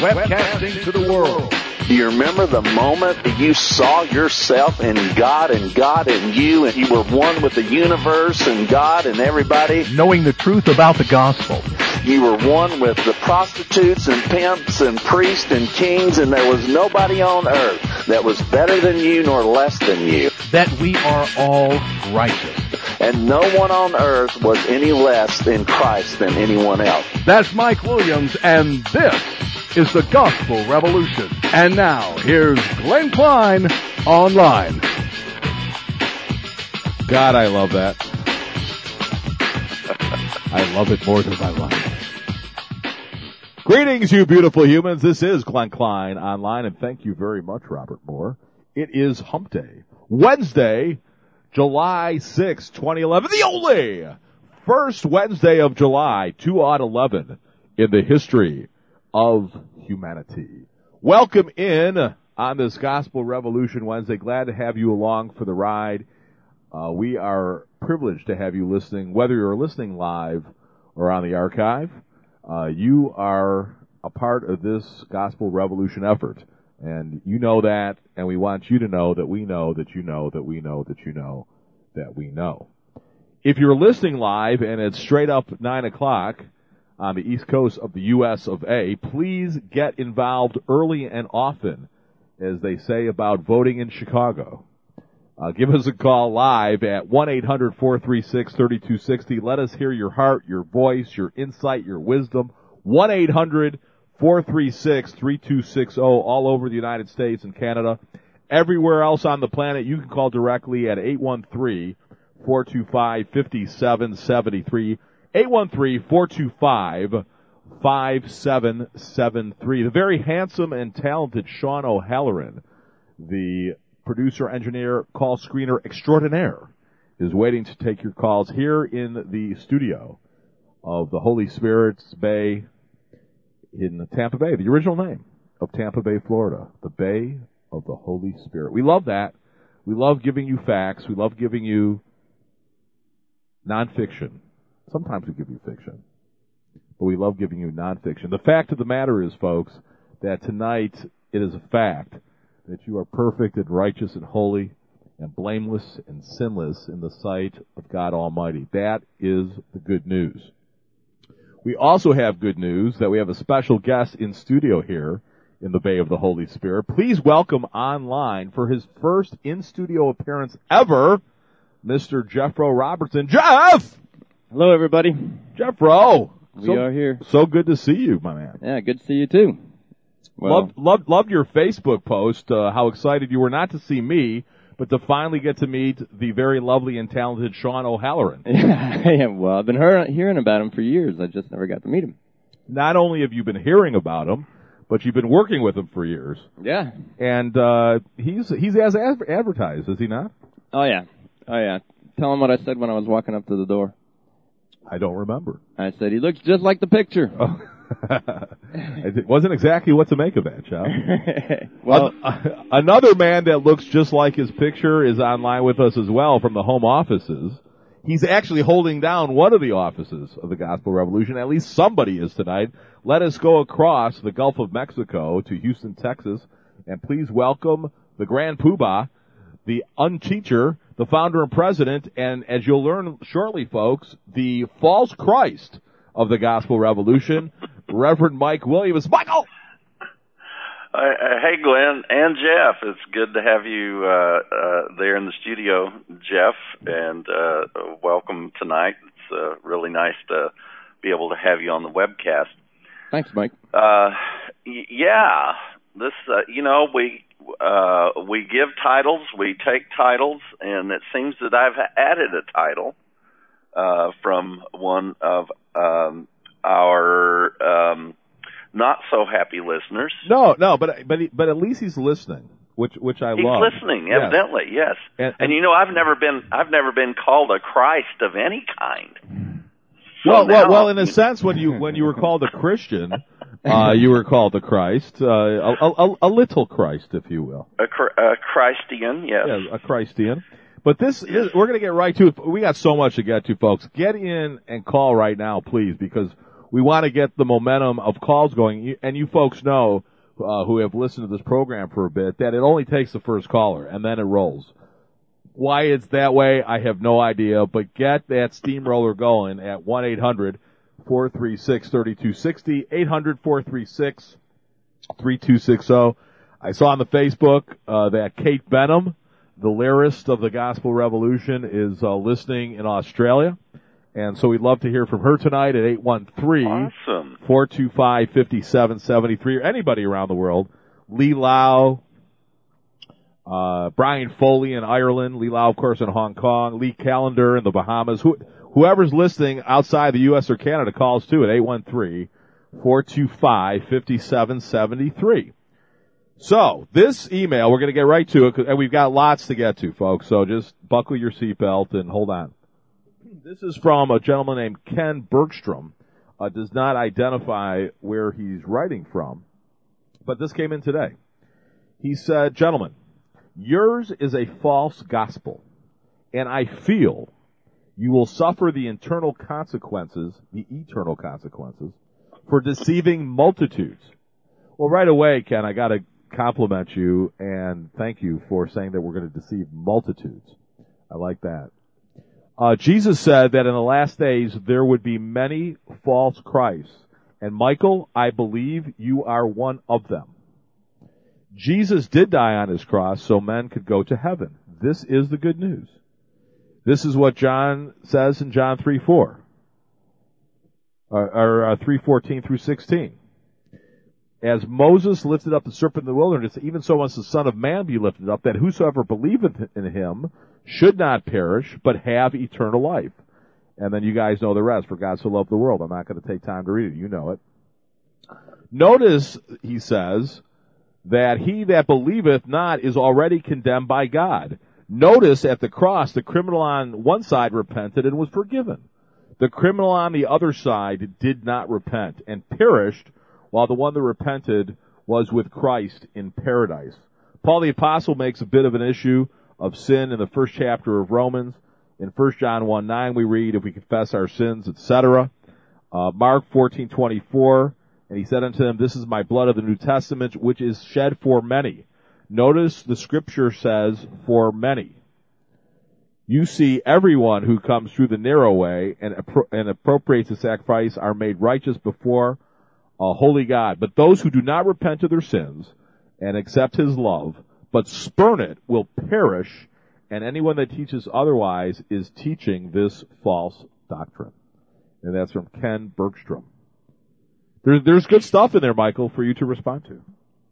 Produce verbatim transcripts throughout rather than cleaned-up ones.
webcasting to the world. Do you remember the moment that you saw yourself in God and God in you, and you were one with the universe and God and everybody? Knowing the truth about the gospel. You were one with the prostitutes and pimps and priests and kings, and there was nobody on earth that was better than you nor less than you. That we are all righteous. And no one on earth was any less in Christ than anyone else. That's Mike Williams, and this is the Gospel Revolution. And now, here's Glenn Klein online. God, I love that. I love it more than my life. Greetings, you beautiful humans. This is Glenn Klein online, and thank you very much, Robert Moore. It is Hump Day, Wednesday, July sixth, twenty eleven, the only first Wednesday of July, two odd eleven, in the history of humanity. Welcome in on this Gospel Revolution Wednesday. Glad to have you along for the ride. Uh, we are privileged to have you listening, whether you're listening live or on the archive. Uh, you are a part of this Gospel Revolution effort, and you know that, and we want you to know that we know that you know that we know that you know that we know. If you're listening live and it's straight up nine o'clock on the east coast of the U S of A, please get involved early and often, as they say about voting in Chicago. Uh, give us a call live at one eight hundred four three six three two six zero. Let us hear your heart, your voice, your insight, your wisdom. one eight hundred four three six three two six zero, all over the United States and Canada. Everywhere else on the planet, you can call directly at eight one three four two five five seven seven three. eight one three four two five five seven seven three. The very handsome and talented Sean O'Halloran, the producer, engineer, call screener extraordinaire, is waiting to take your calls here in the studio of the Holy Spirit's Bay in Tampa Bay, the original name of Tampa Bay, Florida, the Bay of the Holy Spirit. We love that. We love giving you facts. We love giving you nonfiction. Sometimes we give you fiction, but we love giving you nonfiction. The fact of the matter is, folks, that tonight it is a fact that you are perfect and righteous and holy and blameless and sinless in the sight of God Almighty. That is the good news. We also have good news that we have a special guest in studio here in the Bay of the Holy Spirit. Please welcome online for his first in-studio appearance ever, Mister Jeffro Robertson. Jeff! Hello, everybody. Jeffro! We so, are here. So good to see you, my man. Yeah, good to see you, too. Well, loved, loved, loved your Facebook post, uh, how excited you were not to see me, but to finally get to meet the very lovely and talented Sean O'Halloran. Yeah, well, I've been hear- hearing about him for years. I just never got to meet him. Not only have you been hearing about him, but you've been working with him for years. Yeah. And uh, he's he's as adver- advertised, is he not? Oh, yeah. Oh, yeah. Tell him what I said when I was walking up to the door. I don't remember. I said, he looks just like the picture. Oh. It wasn't exactly what to make of that, child. Well, An- another man that looks just like his picture is online with us as well from the home offices. He's actually holding down one of the offices of the Gospel Revolution. At least somebody is tonight. Let us go across the Gulf of Mexico to Houston, Texas, and please welcome the Grand Poobah, the unteacher, the founder and president, and as you'll learn shortly, folks, the false Christ of the Gospel Revolution, Reverend Mike Williams. Michael! Uh, hey, Glenn and Jeff. It's good to have you uh, uh, there in the studio, Jeff, and uh, welcome tonight. It's uh, really nice to be able to have you on the webcast. Thanks, Mike. Uh, y- yeah, this, uh, you know, we uh, we give titles, we take titles, and it seems that I've added a title uh, from one of um, our um, not so happy listeners. No, no, but but but at least he's listening, which which I he's love. He's listening, yes. evidently, yes. And, and, and you know, I've never been I've never been called a Christ of any kind. So well, now, well, well, in a sense, when you when you were called a Christian, uh, you were called a Christ, uh, a, a, a little Christ, if you will. A, a Christian, yes. Yeah, a Christian. But this, is, we're going to get right to it. We got so much to get to, folks. Get in and call right now, please, because we want to get the momentum of calls going. And you folks know, uh, who have listened to this program for a bit, that it only takes the first caller, and then it rolls. Why it's that way, I have no idea, but get that steamroller going at one eight hundred four three six three two six zero, eight hundred four three six three two six zero. I saw on the Facebook uh, that Kate Benham, the lyrist of the Gospel Revolution, is uh, listening in Australia. And so we'd love to hear from her tonight at eight one three, four two five, five seven seven three, or anybody around the world. Lee Lau, uh, Brian Foley in Ireland, Lee Lau, of course, in Hong Kong, Lee Callender in the Bahamas. Who, whoever's listening outside the U S or Canada calls too at eight one three, four two five, five seven seven three. So, this email, we're going to get right to it, and we've got lots to get to, folks, so just buckle your seatbelt and hold on. This is from a gentleman named Ken Bergstrom. Uh, does not identify where he's writing from, but this came in today. He said, gentlemen, yours is a false gospel, and I feel you will suffer the internal consequences, the eternal consequences, for deceiving multitudes. Well, right away, Ken, I got to compliment you and thank you for saying that we're going to deceive multitudes. I like that. Uh, Jesus said that in the last days there would be many false Christs. And Michael, I believe you are one of them. Jesus did die on his cross so men could go to heaven. This is the good news. This is what John says in John three four. Or, or uh, three fourteen through sixteen. As Moses lifted up the serpent in the wilderness, even so must the Son of Man be lifted up, that whosoever believeth in him should not perish, but have eternal life. And then you guys know the rest. For God so loved the world. I'm not going to take time to read it. You know it. Notice, he says, that he that believeth not is already condemned by God. Notice at the cross, the criminal on one side repented and was forgiven. The criminal on the other side did not repent and perished, while the one that repented was with Christ in paradise. Paul the Apostle makes a bit of an issue of sin in the first chapter of Romans. In First John one nine we read, if we confess our sins, et cetera. Uh, Mark fourteen twenty-four, and he said unto them, this is my blood of the New Testament, which is shed for many. Notice the scripture says, for many. You see, everyone who comes through the narrow way and, appro- and appropriates the sacrifice are made righteous before a holy God. But those who do not repent of their sins and accept his love, but spurn it, will perish, and anyone that teaches otherwise is teaching this false doctrine. And that's from Ken Bergstrom. There, there's good stuff in there, Michael, for you to respond to.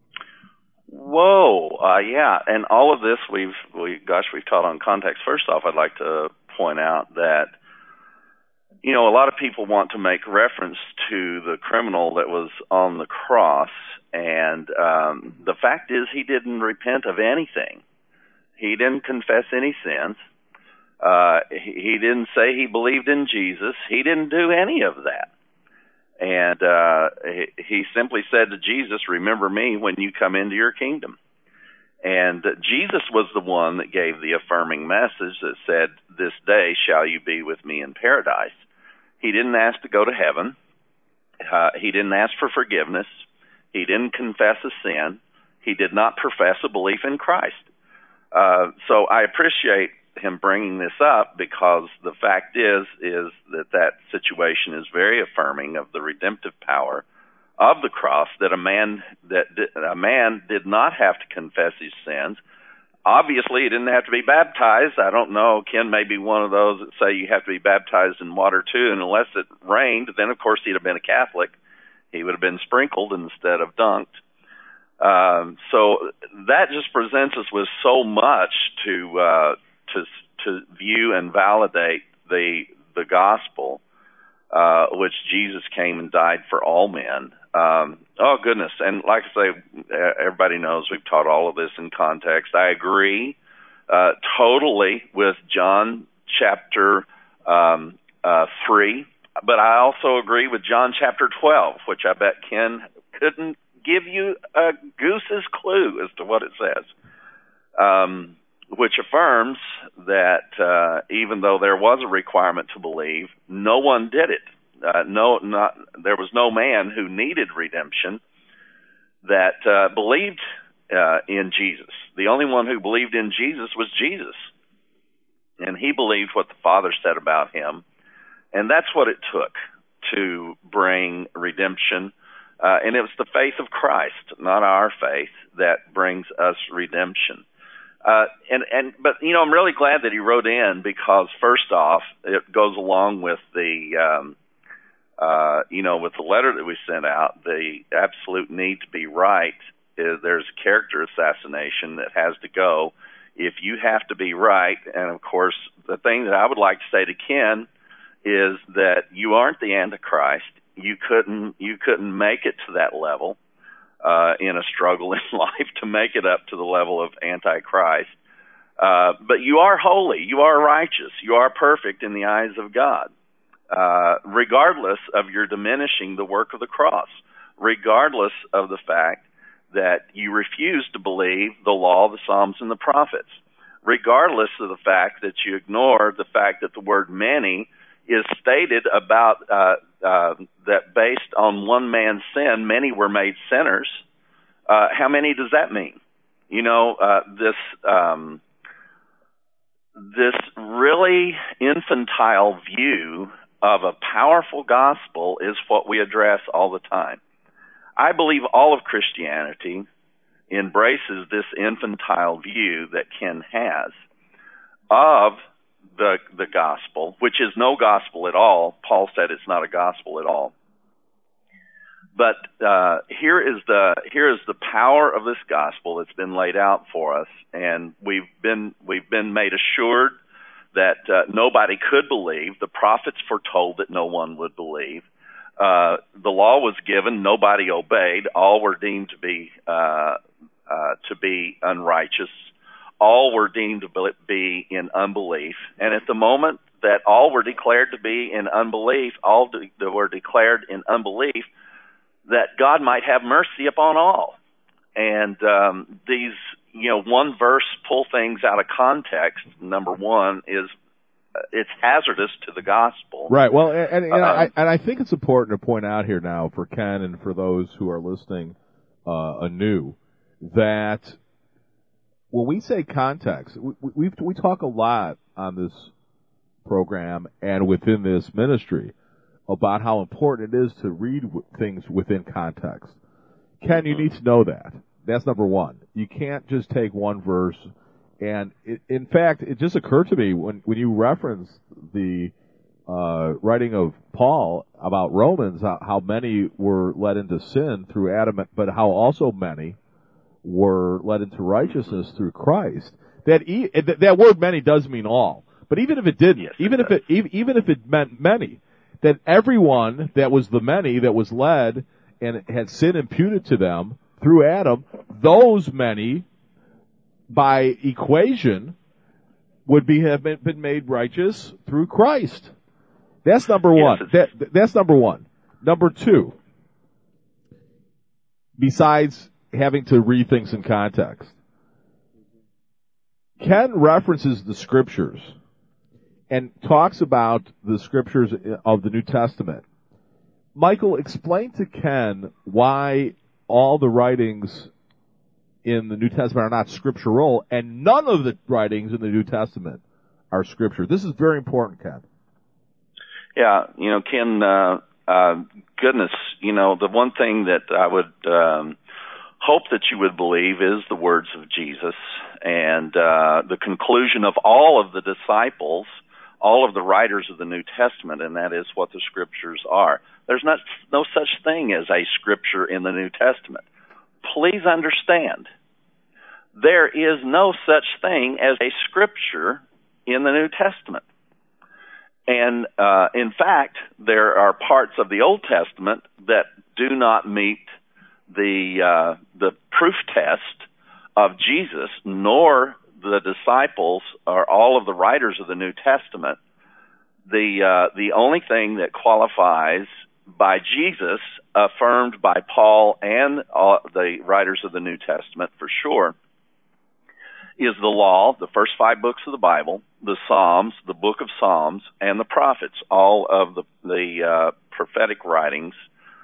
Whoa, uh, yeah, and all of this we've, we, gosh, we've taught on context. First off, I'd like to point out that, you know, a lot of people want to make reference to the criminal that was on the cross, and um, the fact is he didn't repent of anything. He didn't confess any sins. Uh, he, he didn't say he believed in Jesus. He didn't do any of that. And uh, he, he simply said to Jesus, remember me when you come into your kingdom. And uh, Jesus was the one that gave the affirming message that said, this day shall you be with me in paradise. He didn't ask to go to heaven. Uh, he didn't ask for forgiveness. He didn't confess a sin. He did not profess a belief in Christ. Uh, so I appreciate him bringing this up, because the fact is, is that that situation is very affirming of the redemptive power of the cross, that a man, that a man did not have to confess his sins. Obviously, he didn't have to be baptized. I don't know. Ken may be one of those that say you have to be baptized in water too, and unless it rained, then of course he'd have been a Catholic. He would have been sprinkled instead of dunked. Um, so that just presents us with so much to uh, to to view and validate the the gospel, uh, which Jesus came and died for all men. Um, oh goodness! And like I say, everybody knows we've taught all of this in context. I agree uh, totally with John chapter um, uh, three, but I also agree with John chapter twelve, which I bet Ken couldn't give you a goose's clue as to what it says, um, which affirms that uh, even though there was a requirement to believe, no one did it. uh, no, not there was no man who needed redemption that uh, believed uh, in Jesus. The only one who believed in Jesus was Jesus, and he believed what the Father said about him, and that's what it took to bring redemption. Uh, and it was the faith of Christ, not our faith, that brings us redemption. Uh, and, and, but, you know, I'm really glad that he wrote in, because first off, it goes along with the, um, uh, you know, with the letter that we sent out, the absolute need to be right. Is, there's character assassination that has to go if you have to be right. And of course, the thing that I would like to say to Ken is that you aren't the Antichrist. You couldn't, you couldn't make it to that level. Uh, in a struggle in life to make it up to the level of Antichrist. Uh, but you are holy. You are righteous. You are perfect in the eyes of God, uh, regardless of your diminishing the work of the cross, regardless of the fact that you refuse to believe the law, the Psalms, and the prophets, regardless of the fact that you ignore the fact that the word many is stated about uh, uh, that based on one man's sin, many were made sinners. Uh, how many does that mean? You know, uh, this um, this really infantile view of a powerful gospel is what we address all the time. I believe all of Christianity embraces this infantile view that Ken has of the the gospel, which is no gospel at all. Paul said it's not a gospel at all. But uh, here is the here is the power of this gospel that's been laid out for us, and we've been we've been made assured that uh, nobody could believe. The prophets foretold that no one would believe. Uh, the law was given, nobody obeyed. All were deemed to be uh, uh, to be unrighteous. All were deemed to be in unbelief. And at the moment that all were declared to be in unbelief, all de- were declared in unbelief, that God might have mercy upon all. And um, these, you know, one verse pull things out of context, number one, is uh, it's hazardous to the gospel. Right. Well, and, and, um, I, and I think it's important to point out here now for Ken and for those who are listening uh, anew that when we say context, we, we we talk a lot on this program and within this ministry about how important it is to read w- things within context. Ken, you need to know that. That's number one. You can't just take one verse, and it, in fact, it just occurred to me when when you reference the uh, writing of Paul about Romans, how, how many were led into sin through Adam, but how also many were led into righteousness through Christ. That e- that word "many" does mean all, but even if it didn't, yes, even it if it even if it meant many, that everyone that was the many that was led and had sin imputed to them through Adam, those many, by equation, would be have been, been made righteous through Christ. That's number yes, one. That, that's number one. Number two, besides having to read things in context, Ken references the scriptures and talks about the scriptures of the New Testament. Michael, explain to Ken why all the writings in the New Testament are not scriptural and none of the writings in the New Testament are scripture. This is very important, Ken. Yeah, you know, Ken, uh, uh, goodness, you know, the one thing that I would um, hope that you would believe is the words of Jesus and uh, the conclusion of all of the disciples, all of the writers of the New Testament, and that is what the scriptures are. There's not no such thing as a scripture in the New Testament. Please understand, there is no such thing as a scripture in the New Testament. And uh, in fact, there are parts of the Old Testament that do not meet the uh, the proof test of Jesus, nor the disciples or all of the writers of the New Testament. The uh, the only thing that qualifies by Jesus, affirmed by Paul and all the writers of the New Testament for sure, is the law, the first five books of the Bible, the Psalms, the book of Psalms, and the prophets, all of the, the uh, prophetic writings,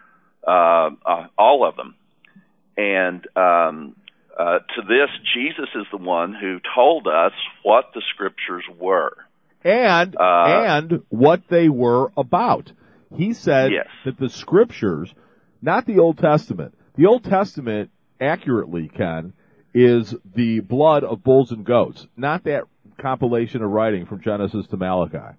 uh, uh, all of them. And um, uh, to this, Jesus is the one who told us what the Scriptures were. And, uh, and what they were about. He said yes. that the Scriptures, not the Old Testament, the Old Testament, accurately, Ken, is the blood of bulls and goats, not that compilation of writing from Genesis to Malachi.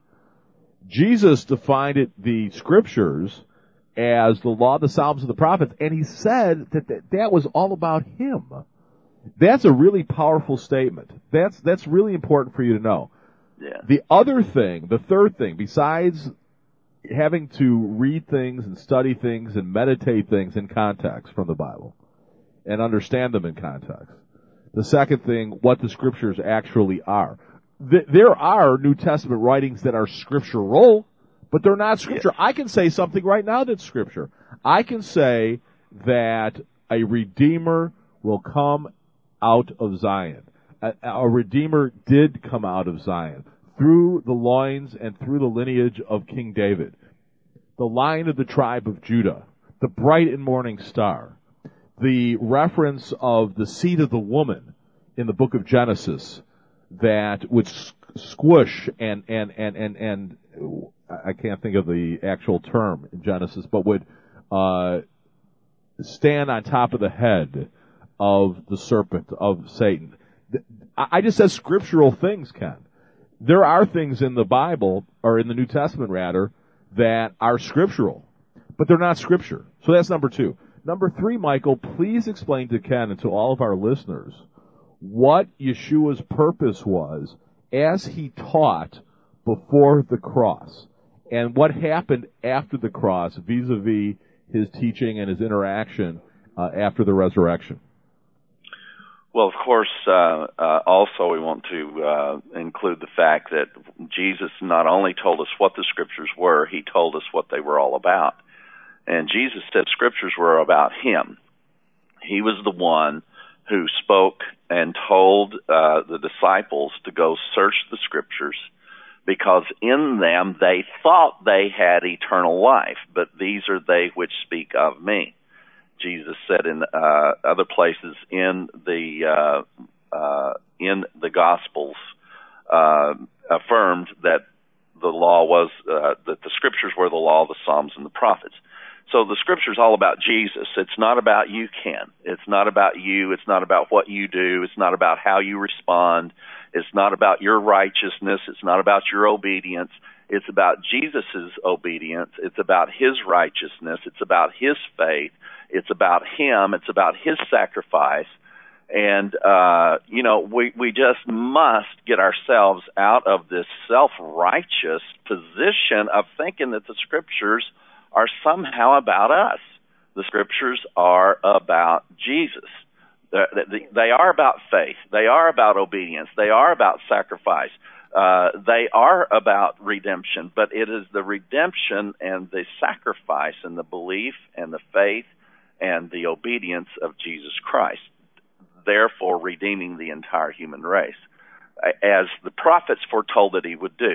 Jesus defined it, the Scriptures, as the law, the Psalms, and the prophets, and he said that that, that was all about him. That's a really powerful statement. That's that's really important for you to know. Yeah. The other thing, the third thing, besides having to read things and study things and meditate things in context from the Bible and understand them in context. The second thing, what the Scriptures actually are. Th- there are New Testament writings that are scriptural, but they're not Scripture. Yes. I can say something right now that's Scripture. I can say that a Redeemer will come out of Zion. A, a Redeemer did come out of Zion through the loins and through the lineage of King David, the Lion of the tribe of Judah, the bright and morning star, the reference of the seed of the woman in the book of Genesis that would squish and, and, and, and, and I can't think of the actual term in Genesis, but would uh, stand on top of the head of the serpent, of Satan. I just said scriptural things, Ken. There are things in the Bible, or in the New Testament rather, that are scriptural, but they're not Scripture. So that's number two. Number three, Michael, please explain to Ken and to all of our listeners what Yeshua's purpose was as he taught before the cross, and what happened after the cross vis-a-vis his teaching and his interaction uh, after the resurrection. Well, of course, uh, uh, also we want to uh, include the fact that Jesus not only told us what the Scriptures were, he told us what they were all about. And Jesus said Scriptures were about him. He was the one who spoke and told uh, the disciples to go search the Scriptures, because in them they thought they had eternal life, but these are they which speak of me. Jesus said in uh, other places in the uh, uh, in the Gospels, uh, affirmed that the law was uh, that the Scriptures were the law, the Psalms, and the prophets. So the Scripture is all about Jesus. It's not about you, Ken. It's not about you. It's not about what you do. It's not about how you respond. It's not about your righteousness. It's not about your obedience. It's about Jesus' obedience. It's about his righteousness. It's about his faith. It's about him. It's about his sacrifice. And, uh, you know, we, we just must get ourselves out of this self-righteous position of thinking that the Scriptures are somehow about us. The Scriptures are about Jesus. They are about faith. They are about obedience. They are about sacrifice. Uh, they are about redemption, but it is the redemption and the sacrifice and the belief and the faith and the obedience of Jesus Christ, therefore redeeming the entire human race, as the prophets foretold that he would do.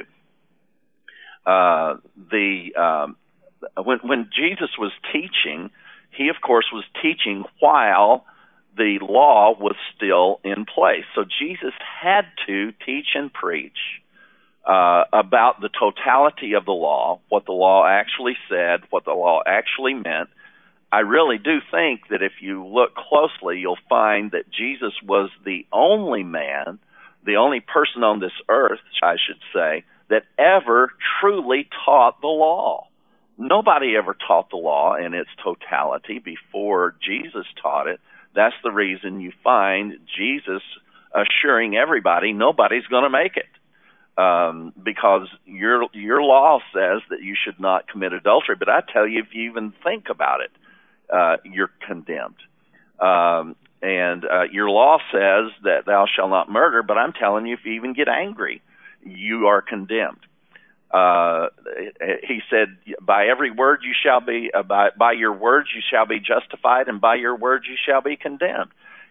Uh, the um, when, when Jesus was teaching, he, of course, was teaching while the law was still in place. So Jesus had to teach and preach uh, about the totality of the law, what the law actually said, what the law actually meant. I really do think that if you look closely, you'll find that Jesus was the only man, the only person on this earth, I should say, that ever truly taught the law. Nobody ever taught the law in its totality before Jesus taught it. That's the reason you find Jesus assuring everybody nobody's going to make it. Um, because your your law says that you should not commit adultery, but I tell you, if you even think about it, uh, you're condemned. Um, and uh, your law says that thou shalt not murder, but I'm telling you, if you even get angry, you are condemned. Uh, he said, by every word you shall be, uh, by, by your words you shall be justified, and by your words you shall be condemned.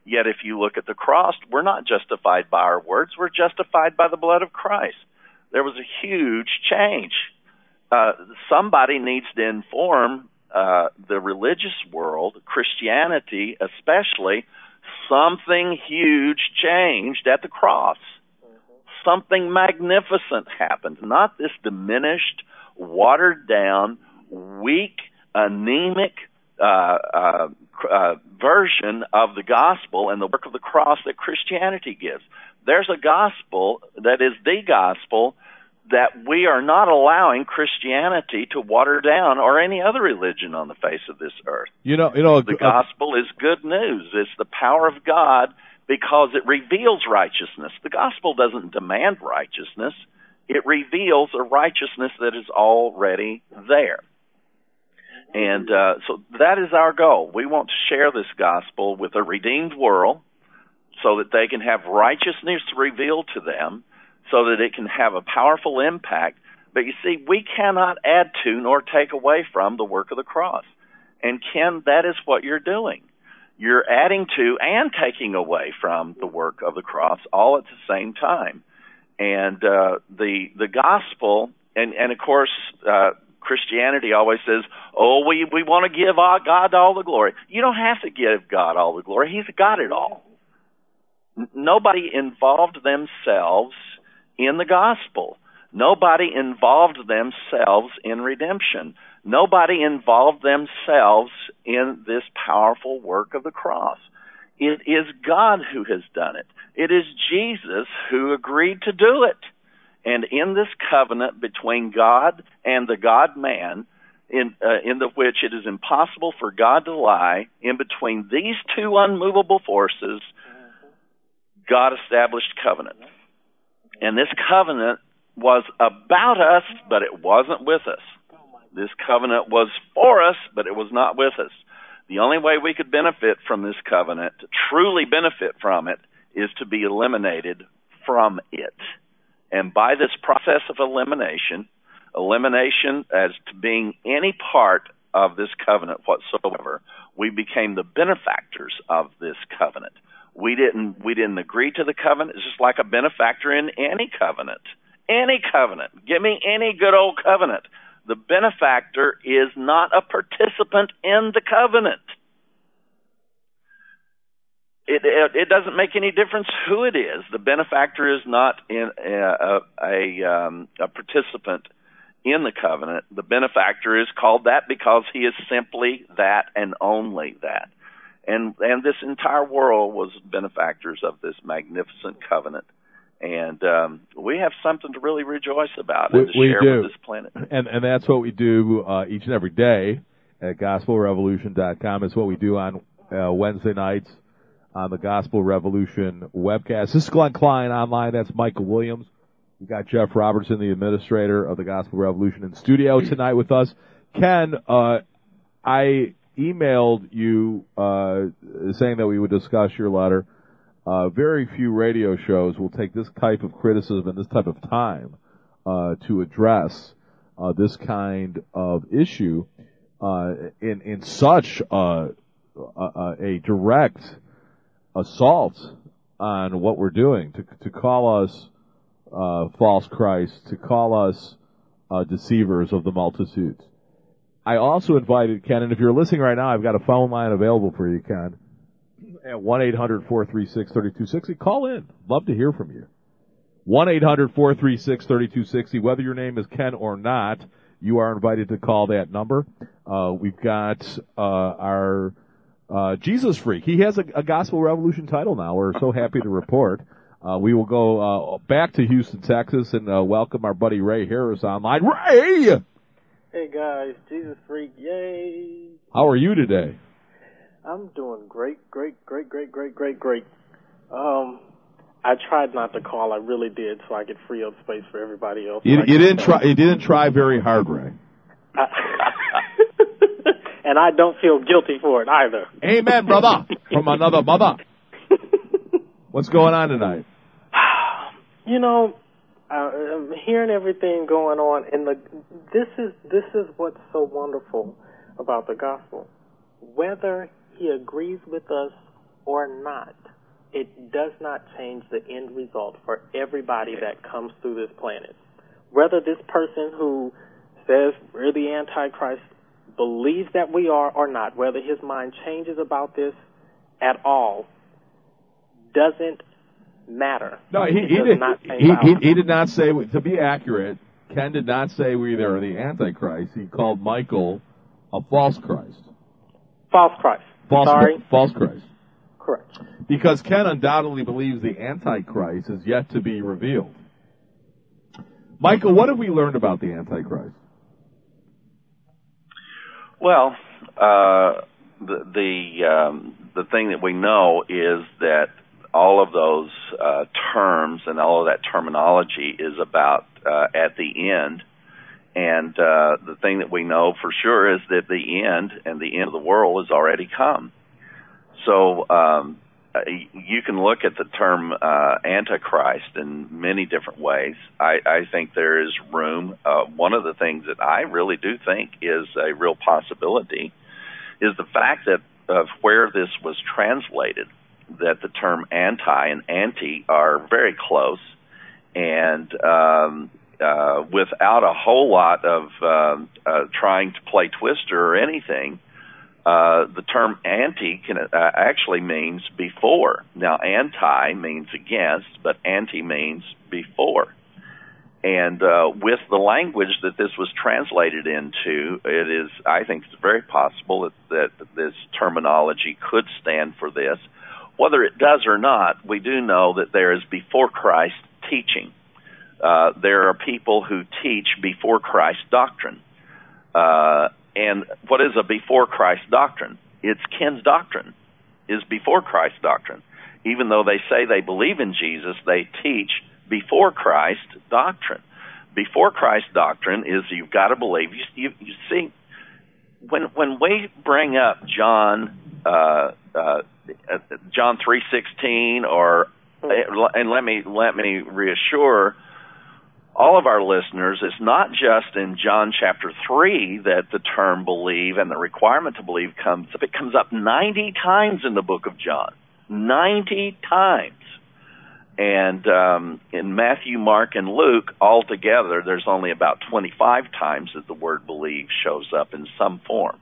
Yet if you look at the cross, we're not justified by our words. We're justified by the blood of Christ. There was a huge change. Uh, somebody needs to inform uh, the religious world, Christianity especially, something huge changed at the cross. Mm-hmm. Something magnificent happened. Not this diminished, watered down, weak, anemic uh, uh, uh, version of the gospel and the work of the cross that Christianity gives. There's a gospel that is the gospel that we are not allowing Christianity to water down, or any other religion on the face of this earth. You know, you know, the gospel is good news. It's the power of God because it reveals righteousness. The gospel doesn't demand righteousness. It reveals a righteousness that is already there. And uh, so that is our goal. We want to share this gospel with a redeemed world so that they can have righteousness revealed to them, so that it can have a powerful impact. But you see, we cannot add to nor take away from the work of the cross. And Ken, that is what you're doing. You're adding to and taking away from the work of the cross all at the same time. And uh, the the gospel, and, and of course, uh, Christianity always says, oh, we, we want to give God all the glory. You don't have to give God all the glory. He's got it all. N- nobody involved themselves in the gospel. Nobody involved themselves in redemption. Nobody involved themselves in this powerful work of the cross. It is God who has done it. It is Jesus who agreed to do it. And in this covenant between God and the God-man, in, uh, in the which it is impossible for God to lie, in between these two unmovable forces, God established covenant. And this covenant was about us, but it wasn't with us. This covenant was for us, but it was not with us. The only way we could benefit from this covenant, to truly benefit from it, is to be eliminated from it. And by this process of elimination, elimination as to being any part of this covenant whatsoever, we became the benefactors of this covenant. We didn't, we didn't agree to the covenant. It's just like a benefactor in any covenant. Any covenant. Give me any good old covenant. The benefactor is not a participant in the covenant. It, it, it doesn't make any difference who it is. The benefactor is not in a, a, um, a participant in the covenant. The benefactor is called that because he is simply that and only that. And and this entire world was benefactors of this magnificent covenant. And um, we have something to really rejoice about and to we share do. with this planet. And and that's what we do uh, each and every day at gospel revolution dot com. It's what we do on uh, Wednesday nights on the Gospel Revolution webcast. This is Glenn Klein online. That's Michael Williams. We got Jeff Robertson, the administrator of the Gospel Revolution, in studio tonight with us. Ken, uh, I emailed you uh, saying that we would discuss your letter. Uh, very few radio shows will take this type of criticism and this type of time uh, to address uh, this kind of issue uh, in in such uh, a, a direct assault on what we're doing. To to call us uh, false Christ, to call us uh, deceivers of the multitudes. I also invited Ken, and if you're listening right now, I've got a phone line available for you, Ken, at one eight hundred four three six three two six zero. Call in. Love to hear from you. one eight hundred four three six three two six zero. Whether your name is Ken or not, you are invited to call that number. Uh, we've got uh, our uh, Jesus Freak. He has a, a Gospel Revolution title now. We're so happy to report. Uh, we will go uh, back to Houston, Texas, and uh, welcome our buddy Ray Harris online. Ray! Hey guys, Jesus Freak, yay! How are you today? I'm doing great, great, great, great, great, great, great. Um, I tried not to call, I really did, so I could free up space for everybody else. You, so you didn't try. You didn't try very hard, Ray. I, and I don't feel guilty for it either. Amen, brother. From another mother. What's going on tonight? You know, uh, I'm hearing everything going on, and the, this is this is what's so wonderful about the gospel. Whether he agrees with us or not, it does not change the end result for everybody that comes through this planet. Whether this person who says we're the Antichrist believes that we are or not, whether his mind changes about this at all, doesn't matter. No, he, it he does did. not change He, our he, outcome. he did not say. To be accurate, Ken did not say we are the Antichrist. He called Michael a false Christ. False Christ. False, Sorry. false Christ. Correct. Because Ken undoubtedly believes the Antichrist is yet to be revealed. Michael, what have we learned about the Antichrist? Well, uh, the the, um, the thing that we know is that all of those uh, terms and all of that terminology is about uh, at the end. And uh, the thing that we know for sure is that the end and the end of the world has already come. So um, you can look at the term uh, Antichrist in many different ways. I, I think there is room. Uh, one of the things that I really do think is a real possibility is the fact that of where this was translated, that the term anti and anti are very close, and um, uh, without a whole lot of um, uh, trying to play twister or anything, Uh, the term anti can uh, actually means before. Now, anti means against, but anti means before. And uh, with the language that this was translated into, it is, I think it's very possible that, that this terminology could stand for this. Whether it does or not, we do know that there is before Christ teaching. Uh, there are people who teach before Christ doctrine. Uh, And what is a before Christ doctrine? It's Ken's doctrine, is before Christ doctrine. Even though they say they believe in Jesus, they teach before Christ doctrine. Before Christ doctrine is you've got to believe. You, you, you see, when when we bring up John uh, uh, John three sixteen, or and let me let me reassure all of our listeners, it's not just in John chapter three that the term believe and the requirement to believe comes up. It comes up ninety times in the book of John. ninety times. And um, in Matthew, Mark, and Luke, altogether, there's only about twenty-five times that the word believe shows up in some form.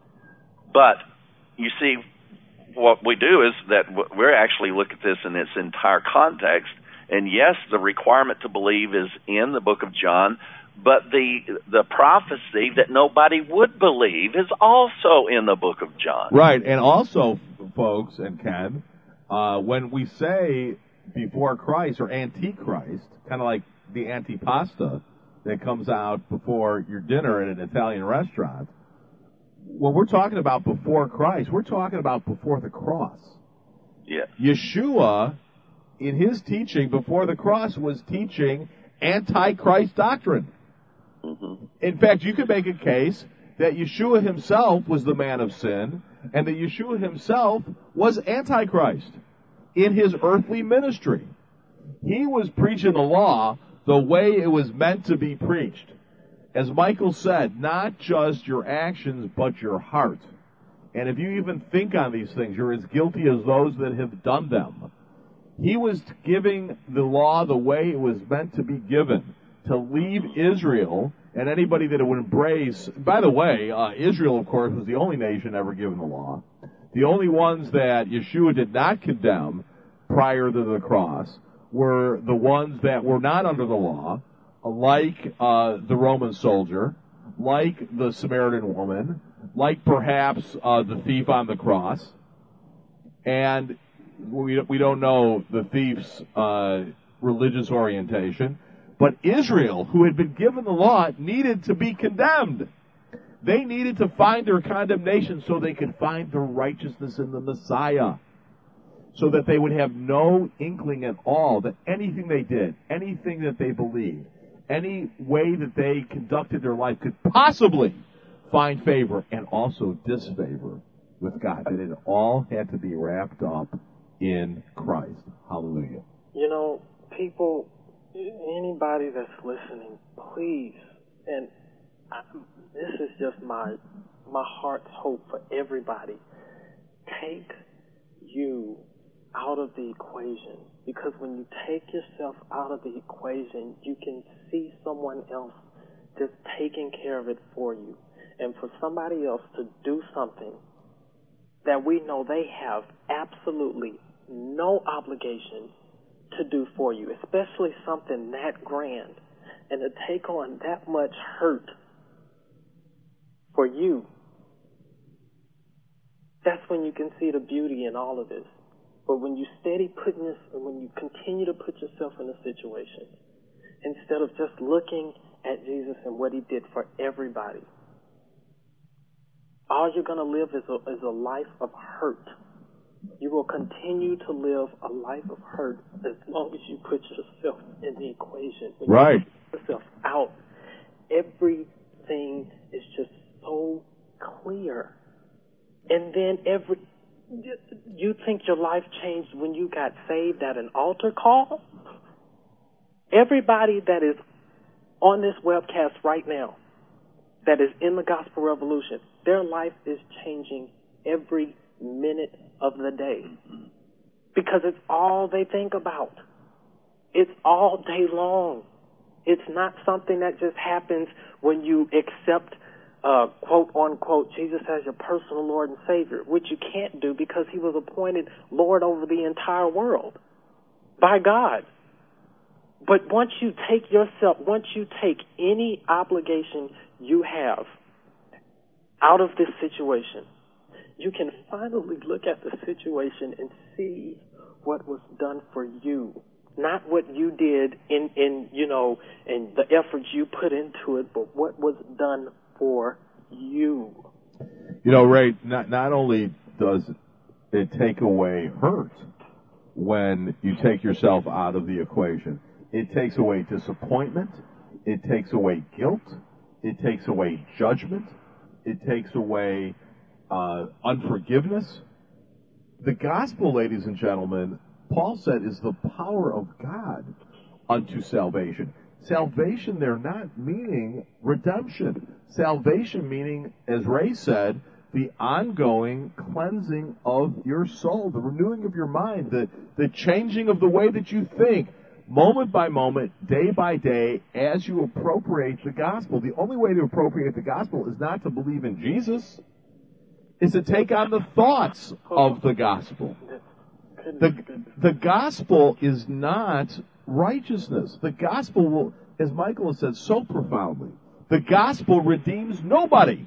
But, you see, what we do is that we're actually look at this in its entire context. And yes, the requirement to believe is in the book of John, but the the prophecy that nobody would believe is also in the book of John. Right, and also, folks, and Ken, uh, when we say before Christ or antichrist, kind of like the antipasta that comes out before your dinner at an Italian restaurant, when we're talking about before Christ, we're talking about before the cross. Yeah. Yeshua, in his teaching before the cross, was teaching antichrist doctrine. Mm-hmm. In fact, you could make a case that Yeshua himself was the man of sin, and that Yeshua himself was antichrist in his earthly ministry. He was preaching the law the way it was meant to be preached. As Michael said, not just your actions, but your heart. And if you even think on these things, you're as guilty as those that have done them. He was giving the law the way it was meant to be given, to leave Israel and anybody that it would embrace. By the way, uh, Israel, of course, was the only nation ever given the law. The only ones that Yeshua did not condemn prior to the cross were the ones that were not under the law, like uh, the Roman soldier, like the Samaritan woman, like perhaps uh, the thief on the cross. And we we don't know the thief's uh, religious orientation, but Israel, who had been given the law, needed to be condemned. They needed to find their condemnation so they could find their righteousness in the Messiah, so that they would have no inkling at all that anything they did, anything that they believed, any way that they conducted their life could possibly find favor and also disfavor with God, that it all had to be wrapped up in Christ. Hallelujah. You know, people, anybody that's listening, please, and I, this is just my my heart's hope for everybody, take you out of the equation. Because when you take yourself out of the equation, you can see someone else just taking care of it for you. And for somebody else to do something that we know they have absolutely no obligation to do for you, especially something that grand, and to take on that much hurt for you, that's when you can see the beauty in all of this. But when you steady putting this, and when you continue to put yourself in a situation, instead of just looking at Jesus and what he did for everybody, all you're going to live is a, is a life of hurt. You will continue to live a life of hurt as long as you put yourself in the equation. When right. you put yourself out, everything is just so clear. And then every, you think your life changed when you got saved at an altar call? Everybody that is on this webcast right now, that is in the Gospel Revolution, their life is changing every minute of the day. Because it's all they think about. It's all day long. It's not something that just happens when you accept, uh, quote unquote, Jesus as your personal Lord and Savior, which you can't do because he was appointed Lord over the entire world by God. But once you take yourself, once you take any obligation you have out of this situation, you can finally look at the situation and see what was done for you. Not what you did in, in, you know, and the efforts you put into it, but what was done for you. You know, Ray, not, not only does it take away hurt when you take yourself out of the equation, it takes away disappointment, it takes away guilt, it takes away judgment, it takes away uh, unforgiveness. The gospel, ladies and gentlemen, Paul said, is the power of God unto salvation. Salvation there not meaning redemption. Salvation meaning, as Ray said, the ongoing cleansing of your soul, the renewing of your mind, the, the changing of the way that you think, moment by moment, day by day, as you appropriate the gospel. The only way to appropriate the gospel is not to believe in Jesus, is to take on the thoughts of the gospel. The, the gospel is not righteousness. The gospel will, as Michael has said so profoundly, the gospel redeems nobody.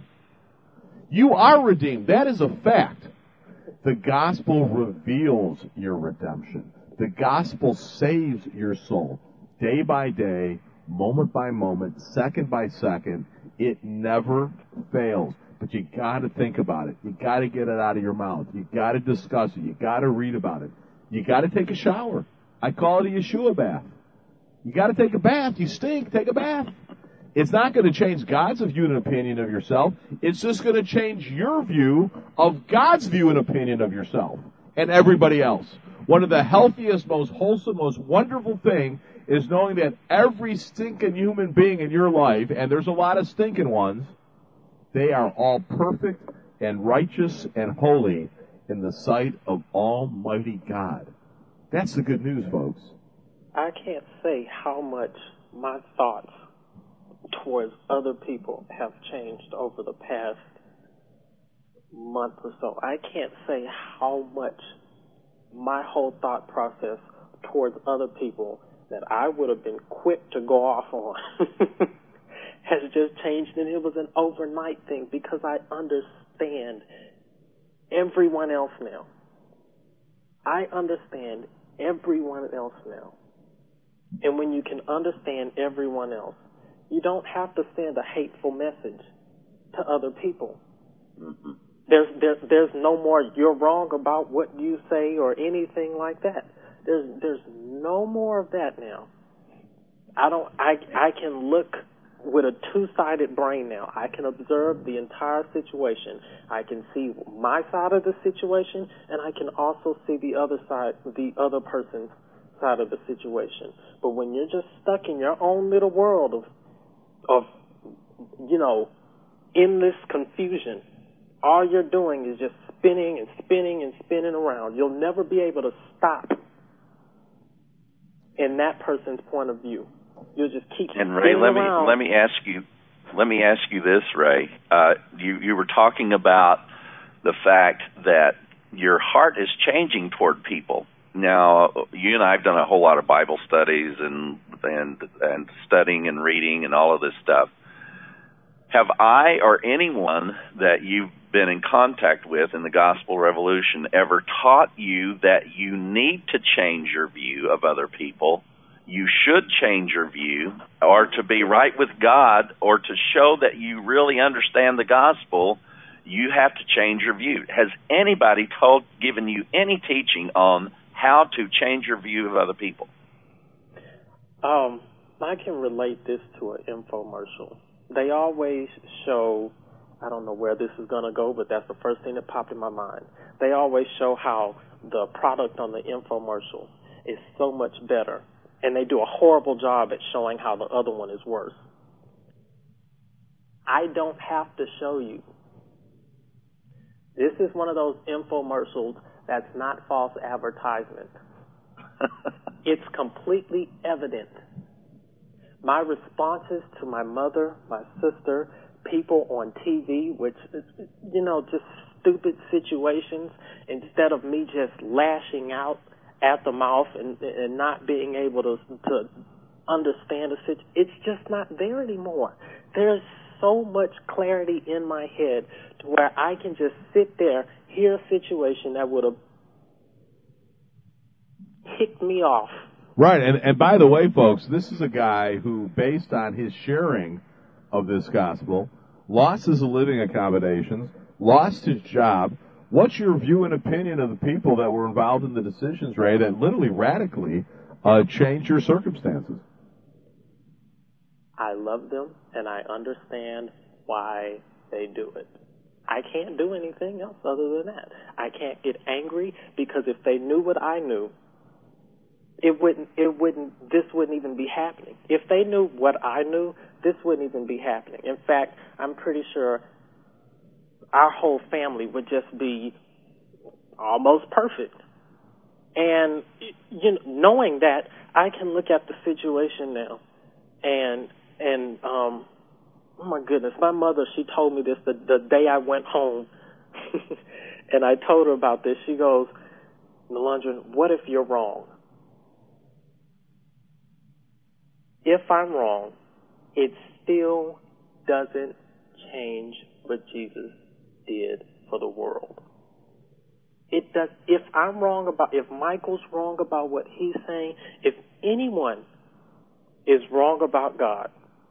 You are redeemed. That is a fact. The gospel reveals your redemption. The gospel saves your soul. Day by day, moment by moment, second by second, it never fails. But you got to think about it. You got to get it out of your mouth. You got to discuss it. You got to read about it. You got to take a shower. I call it a Yeshua bath. You got to take a bath. You stink. Take a bath. It's not going to change God's view and opinion of yourself. It's just going to change your view of God's view and opinion of yourself and everybody else. One of the healthiest, most wholesome, most wonderful thing is knowing that every stinking human being in your life, and there's a lot of stinking ones, they are all perfect and righteous and holy in the sight of Almighty God. That's the good news, folks. I can't say how much my thoughts towards other people have changed over the past month or so. I can't say how much my whole thought process towards other people that I would have been quick to go off on has just changed, and it was an overnight thing because I understand everyone else now. I understand everyone else now. And when you can understand everyone else, you don't have to send a hateful message to other people. Mm-hmm. There's, there's, there's no more you're wrong about what you say or anything like that. There's, there's no more of that now. I don't, I, I can look with a two-sided brain now. I can observe the entire situation. I can see my side of the situation, and I can also see the other side, the other person's side of the situation. But when you're just stuck in your own little world of, of, you know, endless confusion, all you're doing is just spinning and spinning and spinning around. You'll never be able to stop in that person's point of view. You'll just keep and spinning Ray, let me around. let me ask you, let me ask you this, Ray. Uh, you you were talking about the fact that your heart is changing toward people. Now, you and I have done a whole lot of Bible studies and and and studying and reading and all of this stuff. Have I or anyone that you've been in contact with in the Gospel Revolution ever taught you that you need to change your view of other people, you should change your view, or to be right with God, or to show that you really understand the gospel, you have to change your view? Has anybody told, given you any teaching on how to change your view of other people? Um, I can relate this to an infomercial. They always show, I don't know where this is going to go, but that's the first thing that popped in my mind. They always show how the product on the infomercial is so much better, and they do a horrible job at showing how the other one is worse. I don't have to show you. This is one of those infomercials that's not false advertisement. It's completely evident. My responses to my mother, my sister, people on T V, which, you know, just stupid situations, instead of me just lashing out at the mouth and, and not being able to, to understand a situation, it's just not there anymore. There's so much clarity in my head to where I can just sit there, hear a situation that would have kicked me off. Right, and, and by the way, folks, this is a guy who, based on his sharing of this gospel, lost his living accommodations, lost his job. What's your view and opinion of the people that were involved in the decisions, Ray, that literally radically uh, changed your circumstances? I love them, and I understand why they do it. I can't do anything else other than that. I can't get angry, because if they knew what I knew, it wouldn't, it wouldn't, this wouldn't even be happening. If they knew what I knew, this wouldn't even be happening. In fact, I'm pretty sure our whole family would just be almost perfect. And, you know, knowing that, I can look at the situation now, and, and, um, oh my goodness, my mother, she told me this the, the day I went home, and I told her about this. She goes, Melundra, what if you're wrong? If I'm wrong, it still doesn't change what Jesus did for the world. It does. If I'm wrong about, if Michael's wrong about what he's saying, if anyone is wrong about God,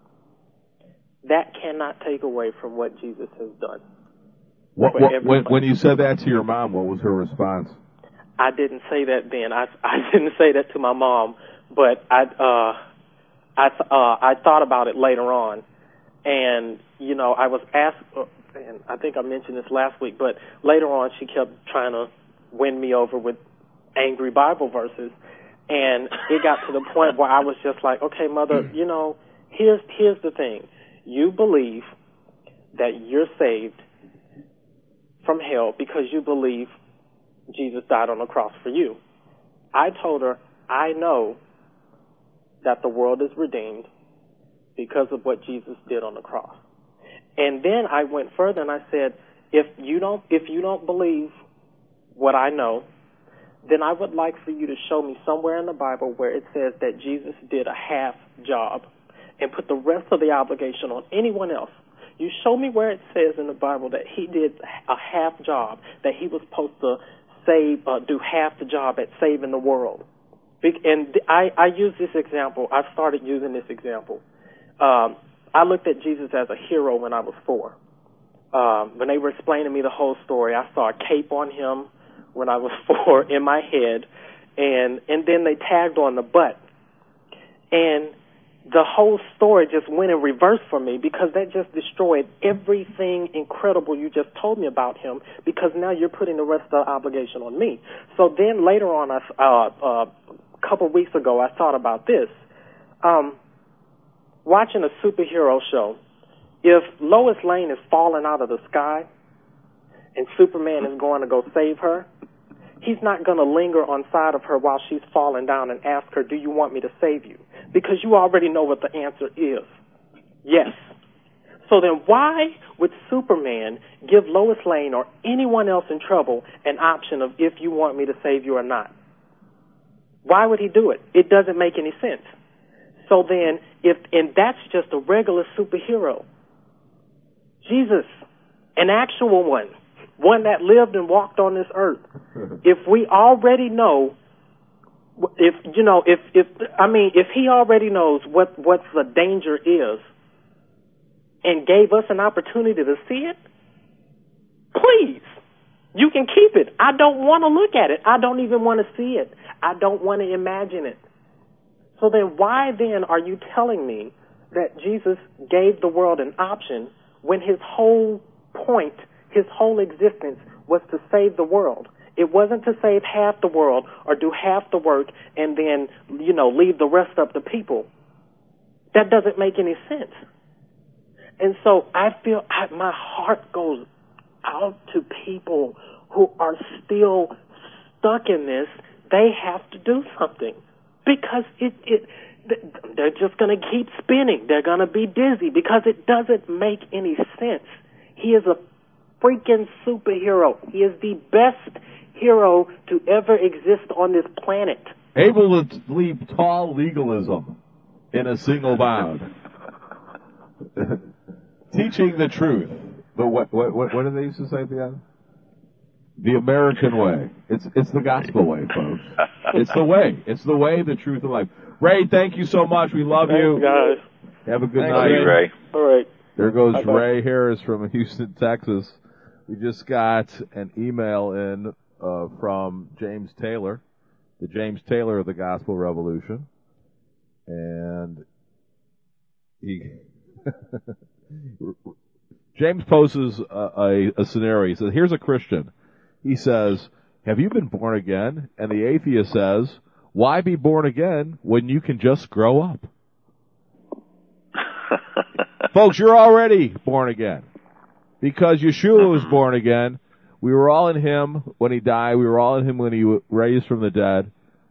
that cannot take away from what Jesus has done. What, what, when, when you said that to your mom, what was her response? I didn't say that then. I, I didn't say that to my mom, but I, uh, I, uh, I thought about it later on, and, you know, I was asked, uh, and I think I mentioned this last week, but later on she kept trying to win me over with angry Bible verses, and it got to the point where I was just like, okay, Mother, you know, here's, here's the thing. You believe that you're saved from hell because you believe Jesus died on the cross for you. I told her, I know that the world is redeemed because of what Jesus did on the cross. And then I went further and I said, if you don't, if you don't believe what I know, then I would like for you to show me somewhere in the Bible where it says that Jesus did a half job and put the rest of the obligation on anyone else. You show me where it says in the Bible that he did a half job, that he was supposed to save, uh, do half the job at saving the world. And I, I use this example. I've started using this example. Um, I looked at Jesus as a hero when I was four. Um, when they were explaining to me the whole story, I saw a cape on him when I was four in my head, and and then they tagged on the butt. And the whole story just went in reverse for me because that just destroyed everything incredible you just told me about him, because now you're putting the rest of the obligation on me. So then later on, I, uh, uh, a couple weeks ago, I thought about this. Um, watching a superhero show, if Lois Lane is falling out of the sky and Superman is going to go save her, he's not going to linger on side of her while she's falling down and ask her, do you want me to save you? Because you already know what the answer is. Yes. So then why would Superman give Lois Lane or anyone else in trouble an option of if you want me to save you or not? Why would he do it? It doesn't make any sense. So then, if and that's just a regular superhero. Jesus, an actual one, one that lived and walked on this earth. If we already know, if you know, if if I mean, if he already knows what what the danger is, and gave us an opportunity to see it, please, you can keep it. I don't want to look at it. I don't even want to see it. I don't want to imagine it. So then why then are you telling me that Jesus gave the world an option when his whole point, his whole existence was to save the world? It wasn't to save half the world or do half the work and then, you know, leave the rest up to people. That doesn't make any sense. And so I feel I, my heart goes out to people who are still stuck in this. They have to do something because it, it they're just going to keep spinning. They're going to be dizzy because it doesn't make any sense. He is a freaking superhero. He is the best hero to ever exist on this planet. Able to leap tall legalism in a single bound. Teaching the truth. The what, what, what, what did they used to say at the end? The American way. It's it's the gospel way, folks. It's the way. It's the way, the truth, and life. Ray, thank you so much. We love Thanks, you. guys. Have a good Thank night. you, Ray. All right. There goes Bye-bye. Ray Harris from Houston, Texas. We just got an email in uh, from James Taylor, the James Taylor of the Gospel Revolution. And he... James poses a, a, a scenario. He says, here's a Christian. He says, have you been born again? And the atheist says, why be born again when you can just grow up? Folks, you're already born again. Because Yeshua was born again. We were all in him when he died. We were all in him when he was raised from the dead.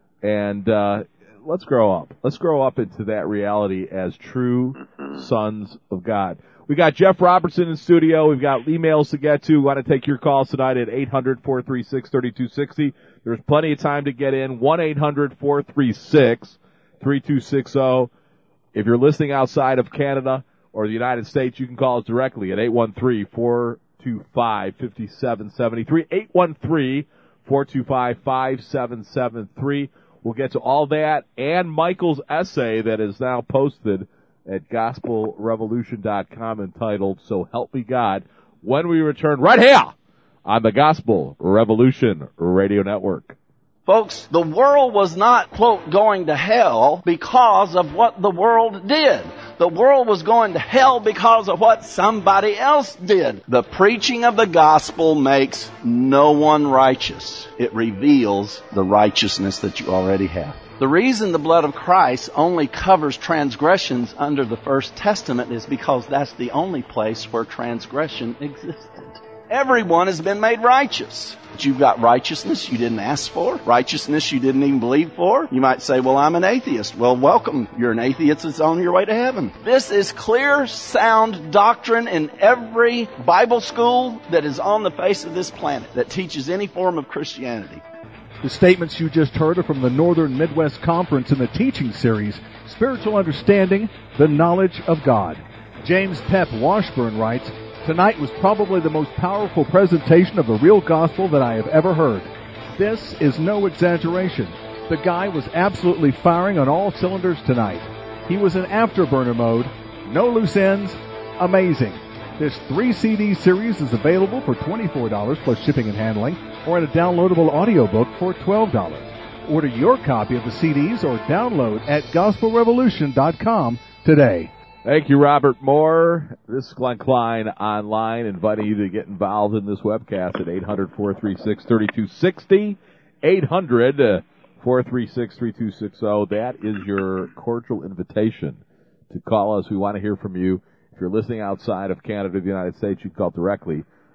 And uh, let's grow up. Let's grow up into that reality as true sons of God. We got Jeff Robertson in studio. We've got emails to get to. We want to take your calls tonight at eight hundred, four three six, three two six zero. There's plenty of time to get in. one eight hundred, four three six, three two six zero. If you're listening outside of Canada or the United States, you can call us directly at eight one three, four two five, five seven seven three. eight one three, four two five, five seven seven three. We'll get to all that and Michael's essay that is now posted at gospel revolution dot com entitled, So Help Me God, when we return right here on the Gospel Revolution Radio Network. Folks, the world was not, quote, going to hell because of what the world did. The world was going to hell because of what somebody else did. The preaching of the gospel makes no one righteous. It reveals the righteousness that you already have. The reason the blood of Christ only covers transgressions under the First Testament is because that's the only place where transgression existed. Everyone has been made righteous. But you've got righteousness you didn't ask for, righteousness you didn't even believe for. You might say, well, I'm an atheist. Well, welcome. You're an atheist that's on your way to heaven. This is clear, sound doctrine in every Bible school that is on the face of this planet that teaches any form of Christianity. The statements you just heard are from the Northern Midwest Conference in the teaching series, Spiritual Understanding, the Knowledge of God. James Pep Washburn writes, tonight was probably the most powerful presentation of the real gospel that I have ever heard. This is no exaggeration. The guy was absolutely firing on all cylinders tonight. He was in afterburner mode, no loose ends, amazing. This three C D series is available for twenty-four dollars plus shipping and handling, or in a downloadable audiobook for twelve dollars. Order your copy of the C Ds or download at gospel revolution dot com today. Thank you, Robert Moore. This is Glenn Klein online, inviting you to get involved in this webcast at eight hundred, four three six, three two six zero, eight hundred, four three six, three two six zero. That is your cordial invitation to call us. We want to hear from you. If you're listening outside of Canada or the United States, you can call directly